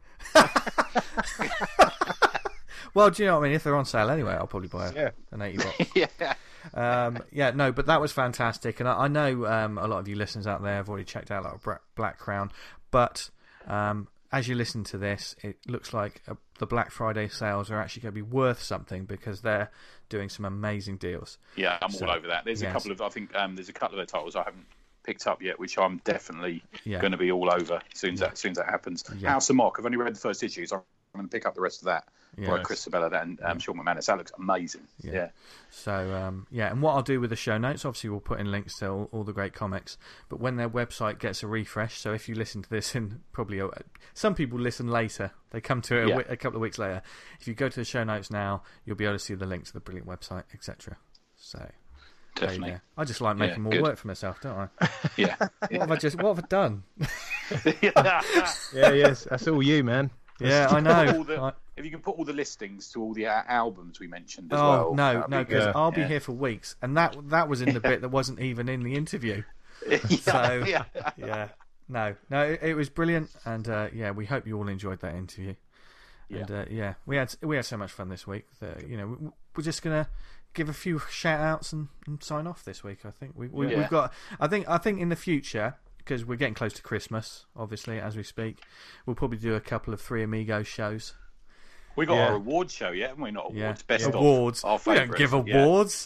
Well, do you know what I mean? If they're on sale anyway, I'll probably buy a, Yeah. an eighty box. yeah. Um, yeah, no, but that was fantastic, and I, I know um, a lot of you listeners out there have already checked out like Bra- Black Crown, but um, as you listen to this, it looks like uh, the Black Friday sales are actually going to be worth something because they're doing some amazing deals. Yeah, I'm So, all over that. There's yes. a couple of, I think, um, there's a couple of the titles I haven't picked up yet, which I'm definitely Yeah. going to be all over as soon as that, as soon as that happens. Yeah. House of Mock, I've only read the first issues. I'm going to pick up the rest of that Yeah. by Chris Sabella and um, Sean McManus. That looks amazing. Yeah. Yeah. So, um, yeah, and what I'll do with the show notes, obviously we'll put in links to all, all the great comics, but when their website gets a refresh, so if you listen to this in probably, a, some people listen later, they come to it a, Yeah. wi- a couple of weeks later. If you go to the show notes now, you'll be able to see the link to the brilliant website, et cetera. So, there you Definitely. go. I just like making Yeah, more good. work for myself, don't I? Yeah. What have I just, what have I done? yeah. Yeah, yes. That's all you, man. Yeah, I All know. the- I- If you can put all the listings to all the uh, albums we mentioned as oh, well. no, that'd no, be because good. I'll be Yeah. here for weeks, and that that was in the bit that wasn't even in the interview. yeah. So, yeah. yeah, no, no, it, it was brilliant, and uh, yeah, we hope you all enjoyed that interview. And Yeah. uh, yeah, we had we had so much fun this week that you know we, we're just gonna give a few shout outs and, and sign off this week. I think we, we Yeah. we've got. I think I think in the future, because we're getting close to Christmas, obviously as we speak, we'll probably do a couple of Three Amigos shows. We got Yeah. our awards show, yeah, haven't we? Not awards, Yeah, best of awards. our We don't favourites, give yeah. awards.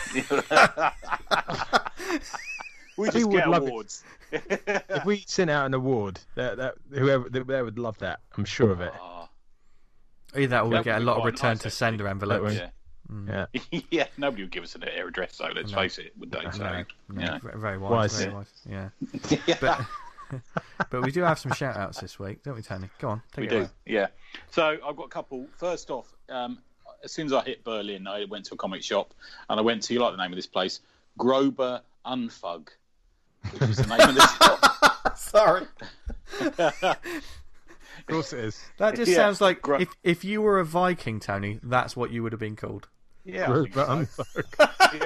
we Who just would get love it? awards. If we sent out an award, that that whoever they, they would love that. I'm sure of it. Oh, Either that or we That get a would be lot of quite return nice, to actually. sender envelopes. That yeah. Yeah. yeah, nobody would give us an address, though, let's No. face it, would they? So, No, no, yeah. v- very wise, Wise. very Yeah. wise. Yeah, yeah. but but we do have some shout outs this week, don't we, Tony? Go on, take we it do, away. yeah. So I've got a couple. First off, um, as soon as I hit Berlin, I went to a comic shop, and I went to, you like the name of this place, Grober Unfug, which is the name of the shop. Sorry. Of course it is. That just Yeah, sounds like gro- if if you were a Viking, Tony, that's what you would have been called. Yeah, I think But so. I'm- yeah,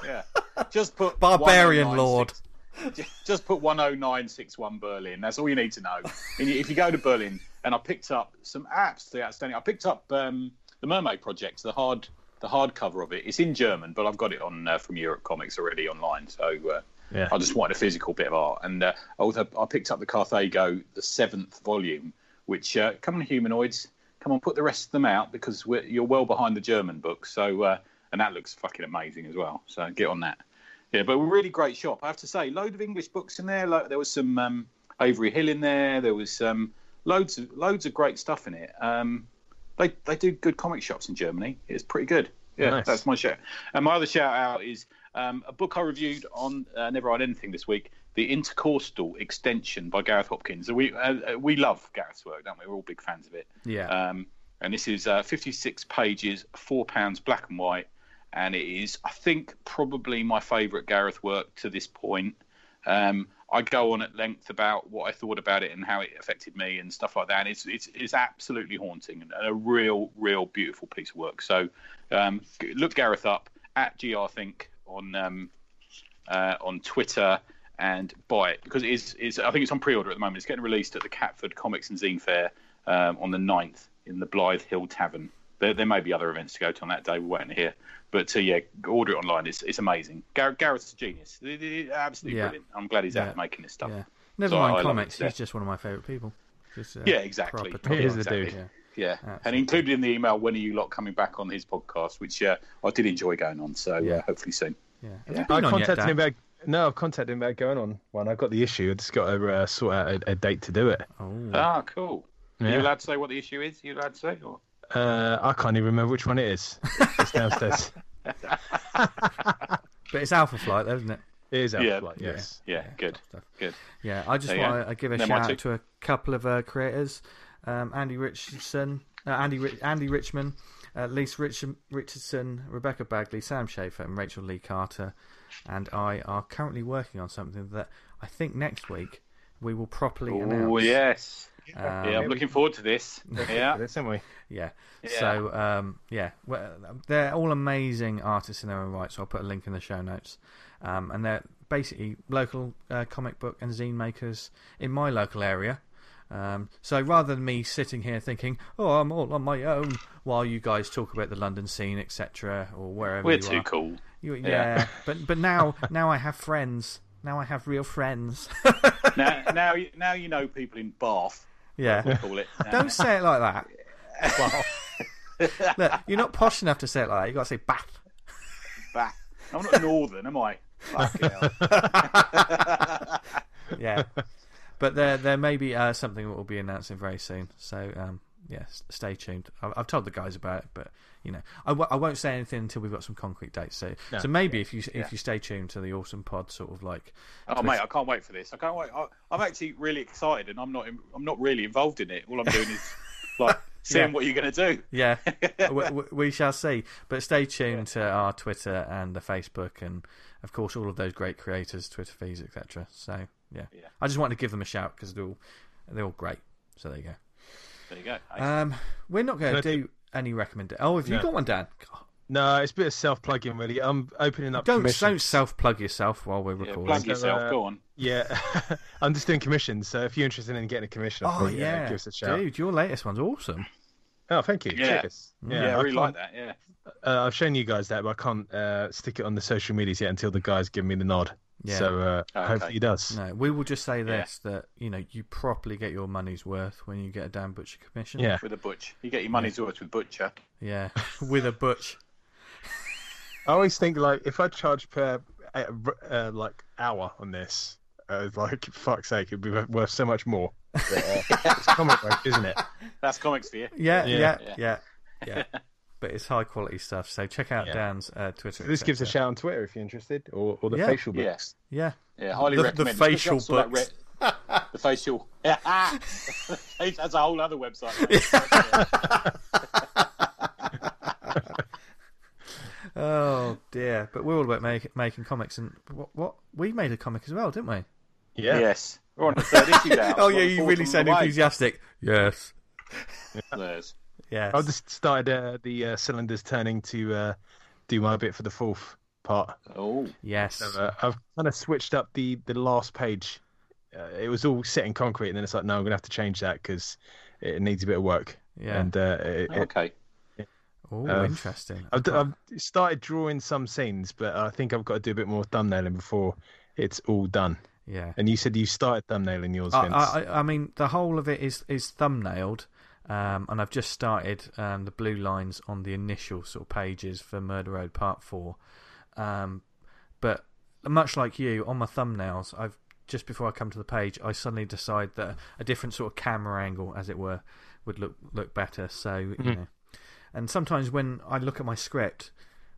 Yeah. Just put Barbarian one oh nine Lord. six Just put one oh nine six one Berlin. That's all you need to know. And if you go to Berlin, and I picked up some absolutely outstanding. I picked up um, the Mermaid Project, the hard, the hardcover of it. It's in German, but I've got it on uh, from Europe Comics already online. So uh, Yeah. I just wanted a physical bit of art, and uh, also I picked up the Carthago, the seventh volume, which uh, come on, humanoids, come on, put the rest of them out because we're, you're well behind the German book. So uh, and that looks fucking amazing as well. So get on that. Yeah, but a really great shop. I have to say, load of English books in there. Like, there was some um, Avery Hill in there. There was um, loads of loads of great stuff in it. Um, they they do good comic shops in Germany. It's pretty good. Yeah, Nice. That's my shout. And my other shout out is um, a book I reviewed on uh, Never Write Anything this week, The Intercostal Extension by Gareth Hopkins. We uh, we love Gareth's work, don't we? We're all big fans of it. Yeah. Um, and this is uh, fifty-six pages, four pounds, black and white. And it is, I think, probably my favourite Gareth work to this point. Um, I go on at length about what I thought about it and how it affected me and stuff like that. And it's it's it's absolutely haunting and a real, real beautiful piece of work. So um, look Gareth up at G R Think on um, uh, on Twitter and buy it because it is, is I think it's on pre-order at the moment. It's getting released at the Catford Comics and Zine Fair um, on the ninth in the Blythe Hill Tavern. There, there may be other events to go to on that day. We're waiting to hear. But uh, yeah, order it online. It's it's amazing. Gar- Gareth's a genius. It, it, absolutely Yeah. brilliant. I'm glad he's out Yeah. making this stuff. Yeah. Never So I- I mind love comics. it, yeah. He's just one of my favourite people. Just, uh, Yeah, exactly. proper He is the Exactly. dude. Yeah. Yeah, Absolutely. and included in the email, when are you lot coming back on his podcast, which uh, I did enjoy going on. So Yeah. uh, hopefully soon. Yeah. Have Yeah. you I been on yet, contacted Dan? him about. No, I've contacted him about going on one. I got the issue. I just got to uh, sort out a, a date to do it. Oh. Ah, cool. Are you Yeah. allowed to say what the issue is? Are you allowed to say? Or? Uh, I can't even remember which one it is. It's downstairs. But it's Alpha Flight, though, isn't it? It is Yeah. Alpha Flight, yes. Yeah, good, Stuff. good. Yeah, I just There you want go. to give a They're shout my out two. to a couple of uh, creators, um, Andy Richardson, uh, Andy Ri- Andy Richmond, uh, Lisa Rich- Richardson, Rebecca Bagley, Sam Schaefer, and Rachel Lee Carter, and I are currently working on something that I think next week we will properly announce. Oh yes. Um, Yeah, I'm looking forward to this. Yeah. This, aren't we? Yeah. Yeah. So, um, yeah, well, they're all amazing artists in their own right. So I'll put a link in the show notes. Um, and they're basically local uh, comic book and zine makers in my local area. Um, so rather than me sitting here thinking, "Oh, I'm all on my own," while you guys talk about the London scene, et cetera, or wherever We're you too are, cool. you, yeah. Yeah. But but now now I have friends. Now I have real friends. now, now, you- now you know people in Bath. Yeah. We'll call it. Don't say it like that. Look, you're not posh enough to say it like that. You got to say Bath. Bath. I'm not northern, am I? Fucking hell. Yeah, but there there may be uh, something that we'll be announcing very soon. So um, yeah, s- stay tuned. I've, I've told the guys about it, but you know, I, w- I won't say anything until we've got some concrete dates. So No. so maybe if you if Yeah. you stay tuned to the Awesome Pod, sort of like Oh mate, I can't wait for this. I can't wait. I, I'm actually really excited, and I'm not. I'm not really involved in it. All I'm doing is like seeing Yeah. what you're going to do. yeah, we, we- we shall see. But stay tuned to our Twitter and the Facebook, and of course all of those great creators, Twitter feeds, et cetera. So yeah. Yeah. I just wanted to give them a shout because they're all they're all great. So there you go. There you go. Um, we're not going to Can I do any recommend. Oh, have you No. got one, Dan? God. No, it's a bit of self-plugging, really. I'm opening up Don't commissions. don't self plug yourself while we're Yeah, recording. plug So, yourself. uh, Go on. Yeah, I'm just doing commissions. So if you're interested in getting a commission, oh probably, uh, yeah, give us a shout. dude, your latest one's awesome. Oh, thank you. Yeah. Cheers. Yeah, I I really like can't- that. Yeah. Uh, I've shown you guys that, but I can't uh, stick it on the social medias yet until the guys give me the nod. Yeah. So uh, Okay. hopefully he does. No, we will just say this that you know you properly get your money's worth when you get a Dan Butcher commission. Yeah. With a butch, you get your money's worth with butcher. yeah, with a butch. I always think like if I charge per uh, uh, like hour on this, uh, like fuck's sake, it'd be worth so much more. But, uh, it's comic book, isn't it? That's comics for you. Yeah, yeah, Yeah. yeah, yeah. yeah. But it's high quality stuff. So check out Yeah. Dan's uh, Twitter. This et gives a cetera. shout on Twitter if you're interested, or, or the Yeah. facial Yeah. books. Yeah, Yeah, highly The- the recommend. facial Especially after books. that re- the facial. That's a whole other website. Oh dear, but we're all about make, making comics, and what, what we made a comic as well, didn't we? Yeah. Yes, we're on the third issue now. Oh We're yeah, on the you fourth really on the sound way. enthusiastic. Yes, There's- yes. I've just started uh, the uh, cylinders turning to uh, do my bit for the fourth. part. Oh, Yes. So, uh, I've kind of switched up the, the last page. Uh, it was all set in concrete, and then it's like, no, I'm going to have to change that because it needs a bit of work. Yeah. And uh, it, it, okay. Oh, uh, interesting. I've, I've started drawing some scenes, but I think I've got to do a bit more thumbnailing before it's all done. Yeah. And you said you started thumbnailing yours, I, Vince. I, I mean, the whole of it is is thumbnailed, um, and I've just started um, the blue lines on the initial sort of pages for Murder Road Part Four. Um, but much like you, on my thumbnails, I've just before I come to the page, I suddenly decide that a different sort of camera angle, as it were, would look look better. So mm-hmm. you know, and sometimes when I look at my script,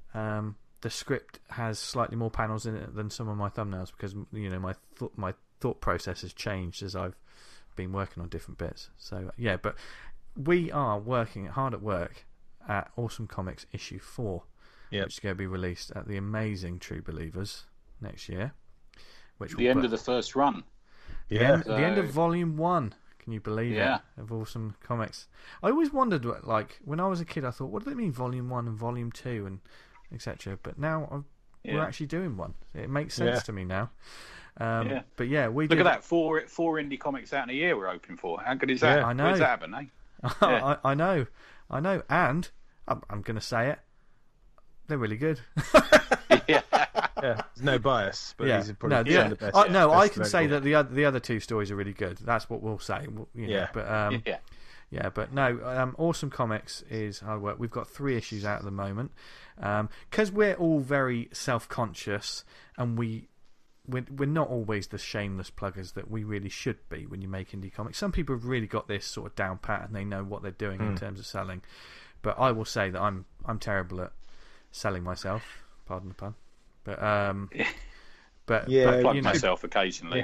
um, the script has slightly more panels in it than some of my thumbnails because you know my th- my thought process has changed as I've been working on different bits. So yeah, but we are working hard at work at Awesome Comics issue four, yep. which is going to be released at the Amazing True Believers next year. Which the end put, of the first run. The yeah, end, so... the end of volume one. Can you believe yeah. it? Of Awesome Comics. I always wondered, like when I was a kid, I thought, what do they mean, volume one and volume two, and et cetera. But now I've, yeah. we're actually doing one. It makes sense yeah. to me now. Um, yeah. But yeah, we look did... at that four four indie comics out in a year we're open for. How good is that? Yeah, I know. Where's that happen, eh? Yeah. I, I know, I know, and I'm, I'm going to say it. They're really good. yeah. Yeah, there's no bias, but yeah. these are probably no, the, yeah. the best. Uh, yeah, no, best I can available. say that the other the other two stories are really good. That's what we'll say. You know, yeah, but um, yeah, yeah, but no. Um, Awesome Comics is hard work. We've got three issues out at the moment because um, we're all very self-conscious and we. We're, we're not always the shameless pluggers that we really should be when you make indie comics. Some people have really got this sort of down pat and they know what they're doing mm. in terms of selling. But I will say that I'm I'm terrible at selling myself. Pardon the pun. But um, but yeah, I plug you know, myself occasionally.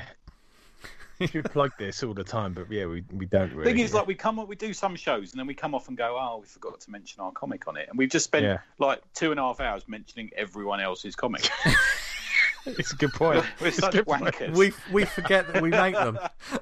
Yeah. You plug this all the time, but yeah, we we don't really. The thing is, yeah. like we come, we do some shows, and then we come off and go, "Oh, we forgot to mention our comic on it," and we've just spent yeah. like two and a half hours mentioning everyone else's comic. It's a good point. We're it's such wankers. Point. We we forget that we make them.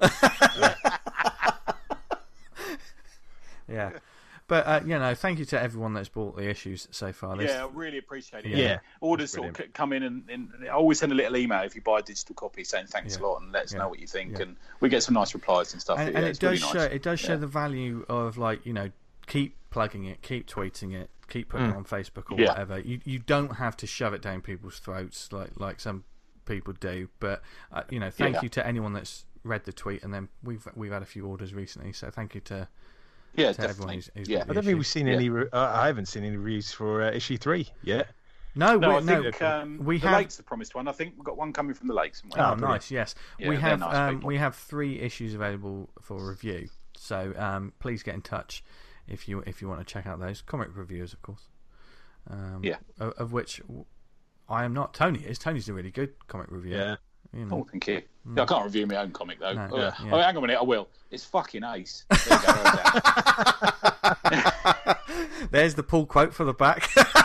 yeah. But, uh, you know, thank you to everyone that's bought the issues so far. This... Yeah, I really appreciate it. Yeah. yeah. Orders sort of come in, and, and I always send a little email if you buy a digital copy saying thanks yeah. a lot and let us yeah. know what you think. Yeah. And we get some nice replies and stuff. And, yeah, and it it's does really show nice. it does show yeah. the value of, like, you know, keep plugging it, keep tweeting it, keep putting mm. it on Facebook or yeah. whatever. You you don't have to shove it down people's throats like, like some people do. But, uh, you know, thank yeah. you to anyone that's read the tweet. And then we've we've had a few orders recently. So thank you to... Yeah, to everyone who's, who's yeah. got I don't issue. think we've seen yeah. any. Re- uh, I haven't seen any reviews for uh, issue three yet. No, no, we, I no. think um, we the have. Lakes the promised one. I think we've got one coming from the Lakes. Oh, oh nice. Yes, yeah, we have. nice um, people. we have three issues available for review. So um, please get in touch if you if you want to check out those comic reviewers, of course. Um, yeah. Of, of which I am not. Tony is. Tony's a really good comic reviewer. Yeah. You know. Oh, thank you. Mm. Yeah, I can't review my own comic though. No, oh, yeah. oh, hang on a minute, I will. It's fucking ace. There you go, There's the pull quote for the back.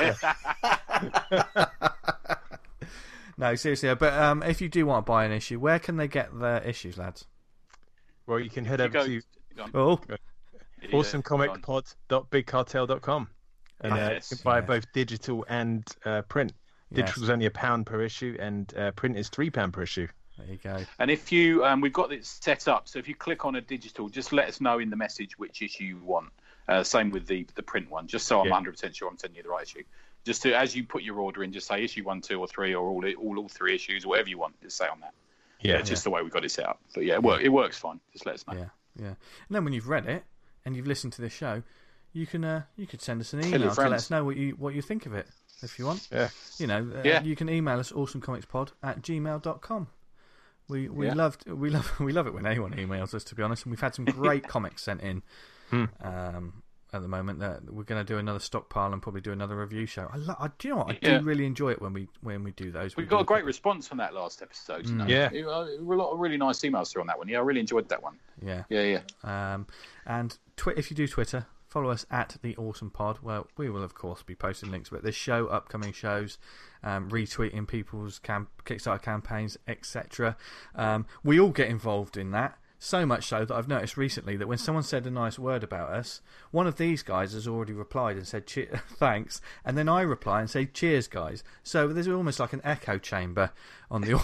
No, seriously. But um, if you do want to buy an issue, where can they get the issues, lads? Well, you can head you over go, to Oh, awesome comic pod dot big cartel dot com and uh, Yes, you can buy yes. both digital and uh, print. Digital is yes. only a pound per issue, and uh, print is three pound per issue. There you go. And if you, um, we've got it set up. So if you click on a digital, just let us know in the message which issue you want. Uh, same with the the print one, just so I'm Yeah. one hundred percent sure I'm sending you the right issue. Just to, as you put your order in, just say issue one, two, or three, or all all, all three issues, whatever you want. Just say on that. Yeah, Yeah, just the way we got it set up. But yeah, it, work, it works fine. Just let us know. Yeah, yeah. And then when you've read it and you've listened to this show, you can uh, you could send us an your email to friends. let us know what you what you think of it if you want. Yeah. You know, uh, Yeah. you can email us awesomecomicspod at gmail dot com. We we Yeah. loved we love we love it when anyone emails us, to be honest, and we've had some great comics sent in. Hmm. Um, at the moment, that we're going to do another stockpile and probably do another review show. I, lo- I do you know what? I Yeah. do really enjoy it when we when we do those. We do got a great couple- response on that last episode. You Mm. know? Yeah. It, uh, there were a lot of really nice emails through on that one. Yeah, I really enjoyed that one. Yeah. Yeah, yeah. Um, and twi- if you do Twitter, follow us at the Awesome Pod. Well, we will of course be posting links, but this show, upcoming shows, um, retweeting people's cam- Kickstarter campaigns, et cetera. Um, we all get involved in that. So much so that I've noticed recently that when someone said a nice word about us, one of these guys has already replied and said che- thanks, and then I reply and say cheers, guys. So there's almost like an echo chamber on the.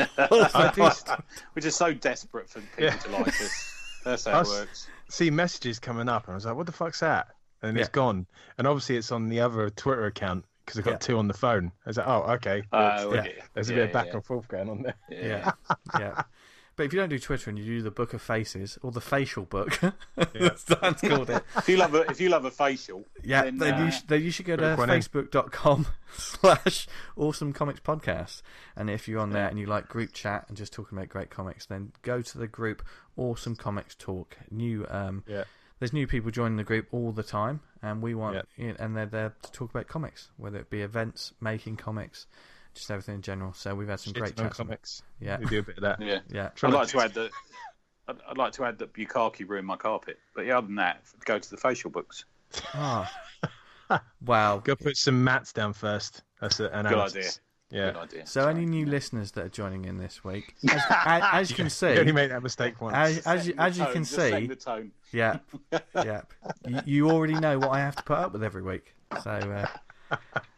I do, we're just so desperate for people yeah. to like us. That's how it works. See messages coming up, and I was like, "What the fuck's that?" And it's yeah. gone. And obviously, it's on the other Twitter account because I've got yeah. two on the phone. I was like, "Oh, okay." Uh, yeah. There's a yeah, bit of back yeah. and forth going on there. Yeah, yeah. But if you don't do Twitter and you do the Book of Faces or the facial book, yeah. that's called it. If you love a if you love a facial, yeah, then, then, uh, you, sh- then you should go to facebook dot com slash Awesome Comics Podcast. And if you're on there and you like group chat and just talking about great comics, then go to the group Awesome Comics Talk. New, um, yeah. There's new people joining the group all the time, and we want, yeah. and they're there to talk about comics, whether it be events, making comics. Just everything in general. So we've had some Shit great chats. Comics. Yeah, we do a bit of that. Yeah, yeah. I'd like to add that. I'd, I'd like to add that Bukaki ruined my carpet. But yeah, other than that, go to the facial books. Ah, wow. Go put some mats down first. That's an analysis. Good idea. Yeah. Good idea. So, any new listeners that are joining in this week, as, as, as you can see, you only made that mistake once. As, as you, as you tone, can just see, set the tone. yeah, yeah, you, you already know what I have to put up with every week. So. Uh,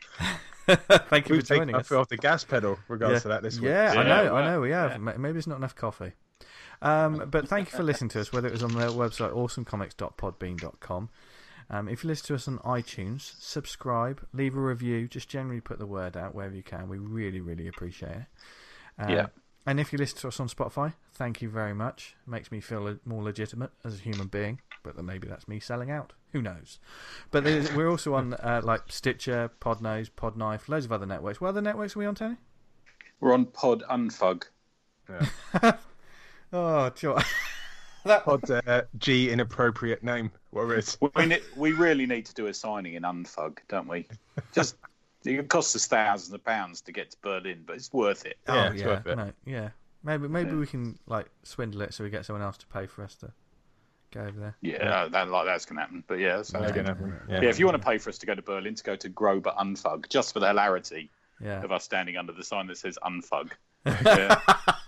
Thank you We've for joining us. us. off the gas pedal, regards yeah. to that this week. Yeah, yeah I know, right. I know we have. Yeah. Maybe there's not enough coffee. Um, but thank you for listening to us, whether it was on their website, awesome comics dot podbean dot com. Um, if you listen to us on iTunes, subscribe, leave a review, just generally put the word out wherever you can. We really, really appreciate it. Um, yeah. And if you listen to us on Spotify, thank you very much. It makes me feel le- more legitimate as a human being, but then maybe that's me selling out. Who knows? But we're also on uh, like Stitcher, Podnose, Podknife, loads of other networks. What other networks are we on, Tony? We're on Pod Unfug. Yeah. oh, sure. that Pod uh, G inappropriate name. Whatever it is. We, ne- we really need to do a signing in Unfug, don't we? Just it costs us thousands of pounds to get to Berlin, but it's worth it. Oh Yeah, yeah, it's worth it. No, yeah. Maybe maybe Yeah. we can like swindle it so we get someone else to pay for us to go over there. Yeah, no, that like that's gonna happen. But yeah, that's That's okay. gonna happen. Yeah. Yeah. if you want to pay for us to go to Berlin, to go to Grover Unfug, just for the hilarity Yeah. of us standing under the sign that says Unfug. Yeah.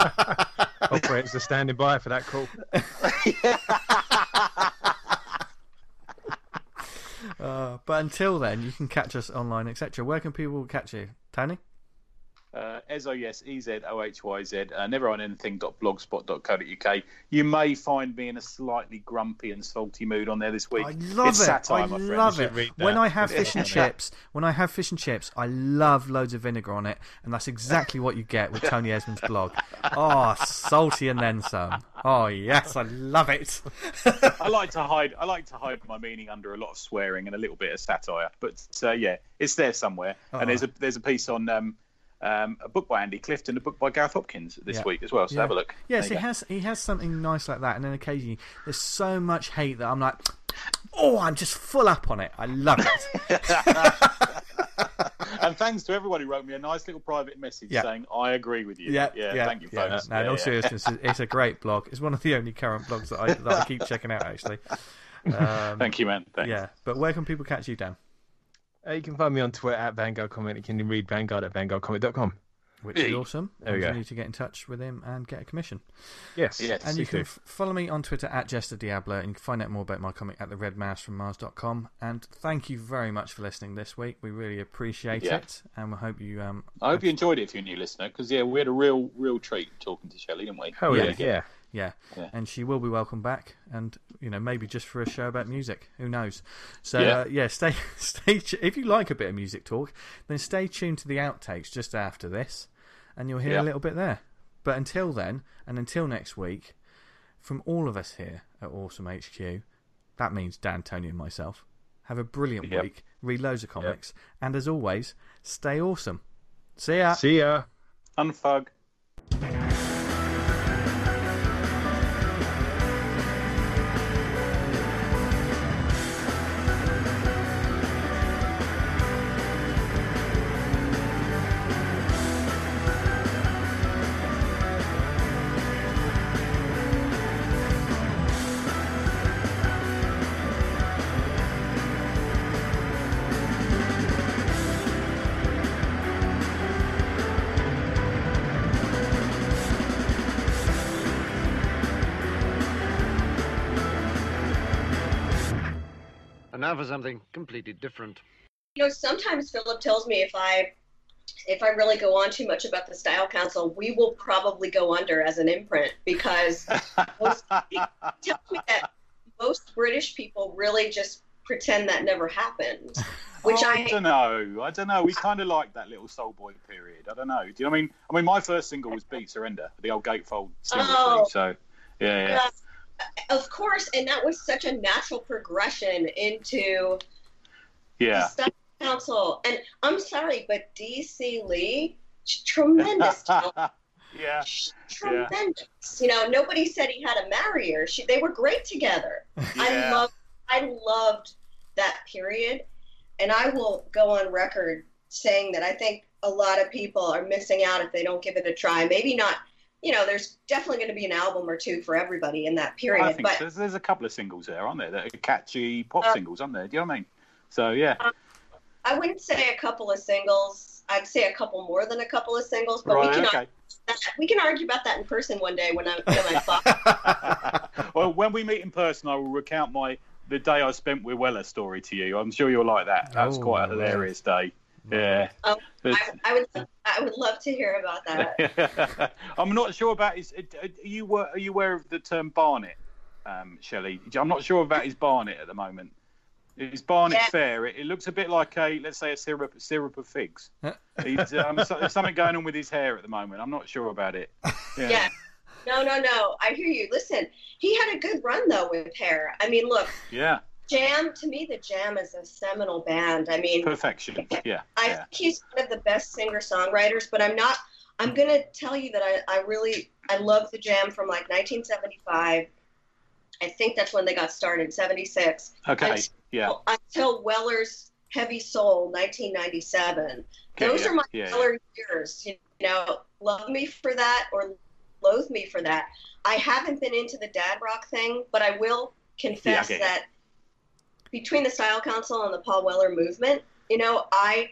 Operators are standing by for that call. Uh, but until then, you can catch us online, et cetera. Where can people catch you, Tony? Uh, Ezo, yes, E Z O H Y Z, uh, never on anything dot blogspot dot co dot uk. You may find me in a slightly grumpy and salty mood on there this week. I love it's it. satire, I my friend. love You it. should read When that. I have Yeah. fish and chips, when I have fish and chips, I love loads of vinegar on it, and that's exactly what you get with Tony Esmond's blog. Oh, salty and then some. Oh yes, I love it. I like to hide. I like to hide my meaning under a lot of swearing and a little bit of satire. But uh, yeah, it's there somewhere. Oh. And there's a there's a piece on um, um, a book by Andy Clifton, a book by Gareth Hopkins this Yeah. week as well. So Yeah. have a look. Yes, There he you go. has. He has something nice like that, and then occasionally there's so much hate that I'm like, oh, I'm just full up on it. I love it. And thanks to everyone who wrote me a nice little private message Yeah. saying I agree with you. Yeah, yeah, yeah, thank you, yeah. folks. No, in Yeah, all yeah. seriousness, it's- it's a great blog. It's one of the only current blogs that I that I keep checking out actually. Um, Thank you, man. Thanks. yeah, but where can people catch you, Dan? Uh, you can find me on Twitter at Vanguard Comic. You can read Vanguard at vanguard comic dot com. Which is Hey. awesome. There we And go. you need to get in touch with him and get a commission. Yes. Yes. And you please can do. f- follow me on Twitter at Jester Diablo, and you can find out more about my comic at the red mouse from mars dot com. And thank you very much for listening this week. We really appreciate Yeah. it, and we hope you. Um, I hope you enjoyed it if you're a new listener, because yeah, we had a real, real treat talking to Shelley, didn't we? Oh yeah, Yeah. yeah. Yeah. Yeah. And she will be welcome back, and you know maybe just for a show about music. Who knows? So Yeah. uh, yeah, stay stay. tu- If you like a bit of music talk, then stay tuned to the outtakes just after this, and you'll hear Yeah. a little bit there. But until then, and until next week, from all of us here at Awesome H Q, that means Dan, Tony, and myself. Have a brilliant Yep. week. Read loads of comics, and as always, stay awesome. See ya. See ya. Unfug. And now for something completely different. You know, sometimes Philip tells me if I if I really go on too much about the Style Council, we will probably go under as an imprint, because most, he tells me that most British people really just pretend that never happened. Which oh, I, I don't know. I don't know. We kind of like that little soul boy period. I don't know. Do you know what I mean? I mean, my first single was Beat Surrender, the old Gatefold single. Oh, thing, so, yeah, yeah. Uh, of course, and that was such a natural progression into yeah. the Style Council. And I'm sorry, but D C Lee, tremendous talent. yeah. Tremendous. Yeah. You know, nobody said he had to marry her. She, they were great together. Yeah. I loved, I loved that period. And I will go on record saying that I think a lot of people are missing out if they don't give it a try. Maybe not, you know, there's definitely going to be an album or two for everybody in that period. I think but there's, there's a couple of singles there, aren't there, that are catchy pop uh, singles, aren't there? Do you know what I mean? So, yeah. Uh, I wouldn't say a couple of singles. I'd say a couple more than a couple of singles. But right, we, can okay. argue that, we can argue about that in person one day when, I, when I'm thought. Well, when we meet in person, I will recount my... the day I spent with Weller story to you. I'm sure you'll like that. That was oh, quite a hilarious day. Yeah. Um, but... I, I would I would love to hear about that. I'm not sure about his... Are you, are you aware of the term Barnet, um, Shelley? I'm not sure about his Barnet at the moment. Is Barnet yeah. fair? It, it looks a bit like a, let's say, a syrup, syrup of figs. He's, um, so, there's something going on with his hair at the moment. I'm not sure about it. Yeah. yeah. No, no, no. I hear you. Listen, he had a good run, though, with hair. I mean, look. Yeah. Jam, to me, the Jam is a seminal band. I mean. Perfection. Yeah. I yeah. think he's one of the best singer-songwriters, but I'm not. I'm going to tell you that I, I really, I love the Jam from like nineteen seventy-five. I think that's when they got started, seventy-six. Okay, until, yeah. Until Weller's Heavy Soul, nineteen ninety-seven. Okay, Those yeah, are my yeah, Weller years. You know, love me for that or loathe me for that. I haven't been into the dad rock thing, but I will confess yeah, okay. that between the Style Council and the Paul Weller movement, you know, I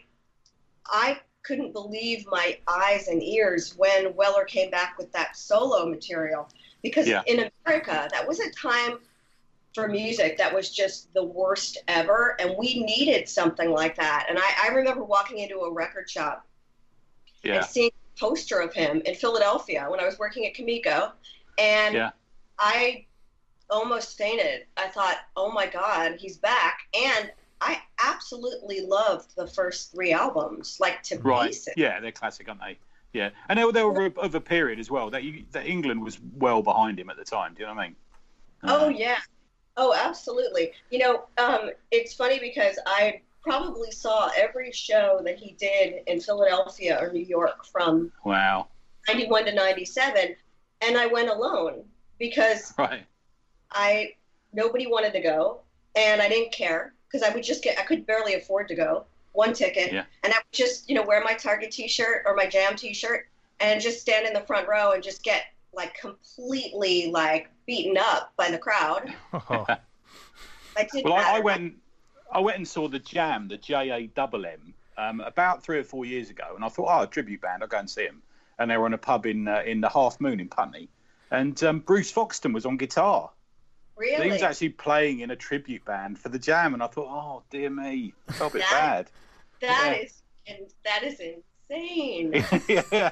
I couldn't believe my eyes and ears when Weller came back with that solo material. Because yeah. in America, that was a time for music that was just the worst ever, and we needed something like that. And I, I remember walking into a record shop yeah. and seeing a poster of him in Philadelphia when I was working at Kamiko, and yeah. I almost fainted. I thought, oh my God, he's back. And I absolutely loved the first three albums, like to right. pieces. Yeah, they're classic, aren't they? Yeah, and they were, they were of a period as well that you, that England was well behind him at the time. Do you know what I mean? Uh, oh yeah, oh absolutely. You know, um, it's funny because I probably saw every show that he did in Philadelphia or New York from wow ninety-one to ninety-seven, and I went alone because right. I nobody wanted to go, and I didn't care because I would just get I could barely afford to go. One ticket, yeah. and I would just, you know, wear my Target T-shirt or my Jam T-shirt and just stand in the front row and just get like completely like beaten up by the crowd. Oh. I did. Well, I, I went, I went and saw the Jam, the J A M M, um, about three or four years ago, and I thought, oh, a tribute band, I'll go and see them. And they were in a pub in uh, in the Half Moon in Putney, and um, Bruce Foxton was on guitar. Really? So he was actually playing in a tribute band for the Jam, and I thought, oh dear me, I felt a bit that, bad. That yeah. is, and that is insane. yeah.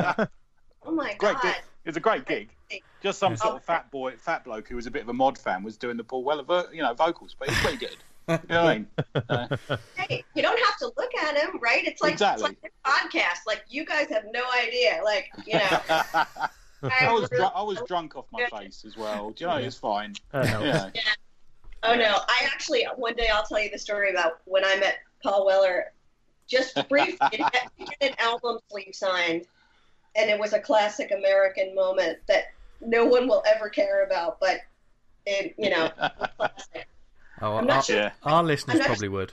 Oh my Great God. gig. It was a great gig. Just some sort oh. of fat boy, fat bloke who was a bit of a mod fan was doing the Paul Weller, vo- you know, vocals, but he's pretty good. You know what I mean? Uh, Hey, you don't have to look at him, right? It's like, exactly. it's like a podcast. Like you guys have no idea. Like, you know. I was really, dr- I was drunk off my face as well. Do you know? It's fine. Uh, no. Yeah. Yeah. Oh no! I actually one day I'll tell you the story about when I met Paul Weller. Just briefly, he had an album sleeve signed, and it was a classic American moment that no one will ever care about. But it, you know, it was classic. Oh, I'm not our, sure. Yeah. our listeners I'm not probably would.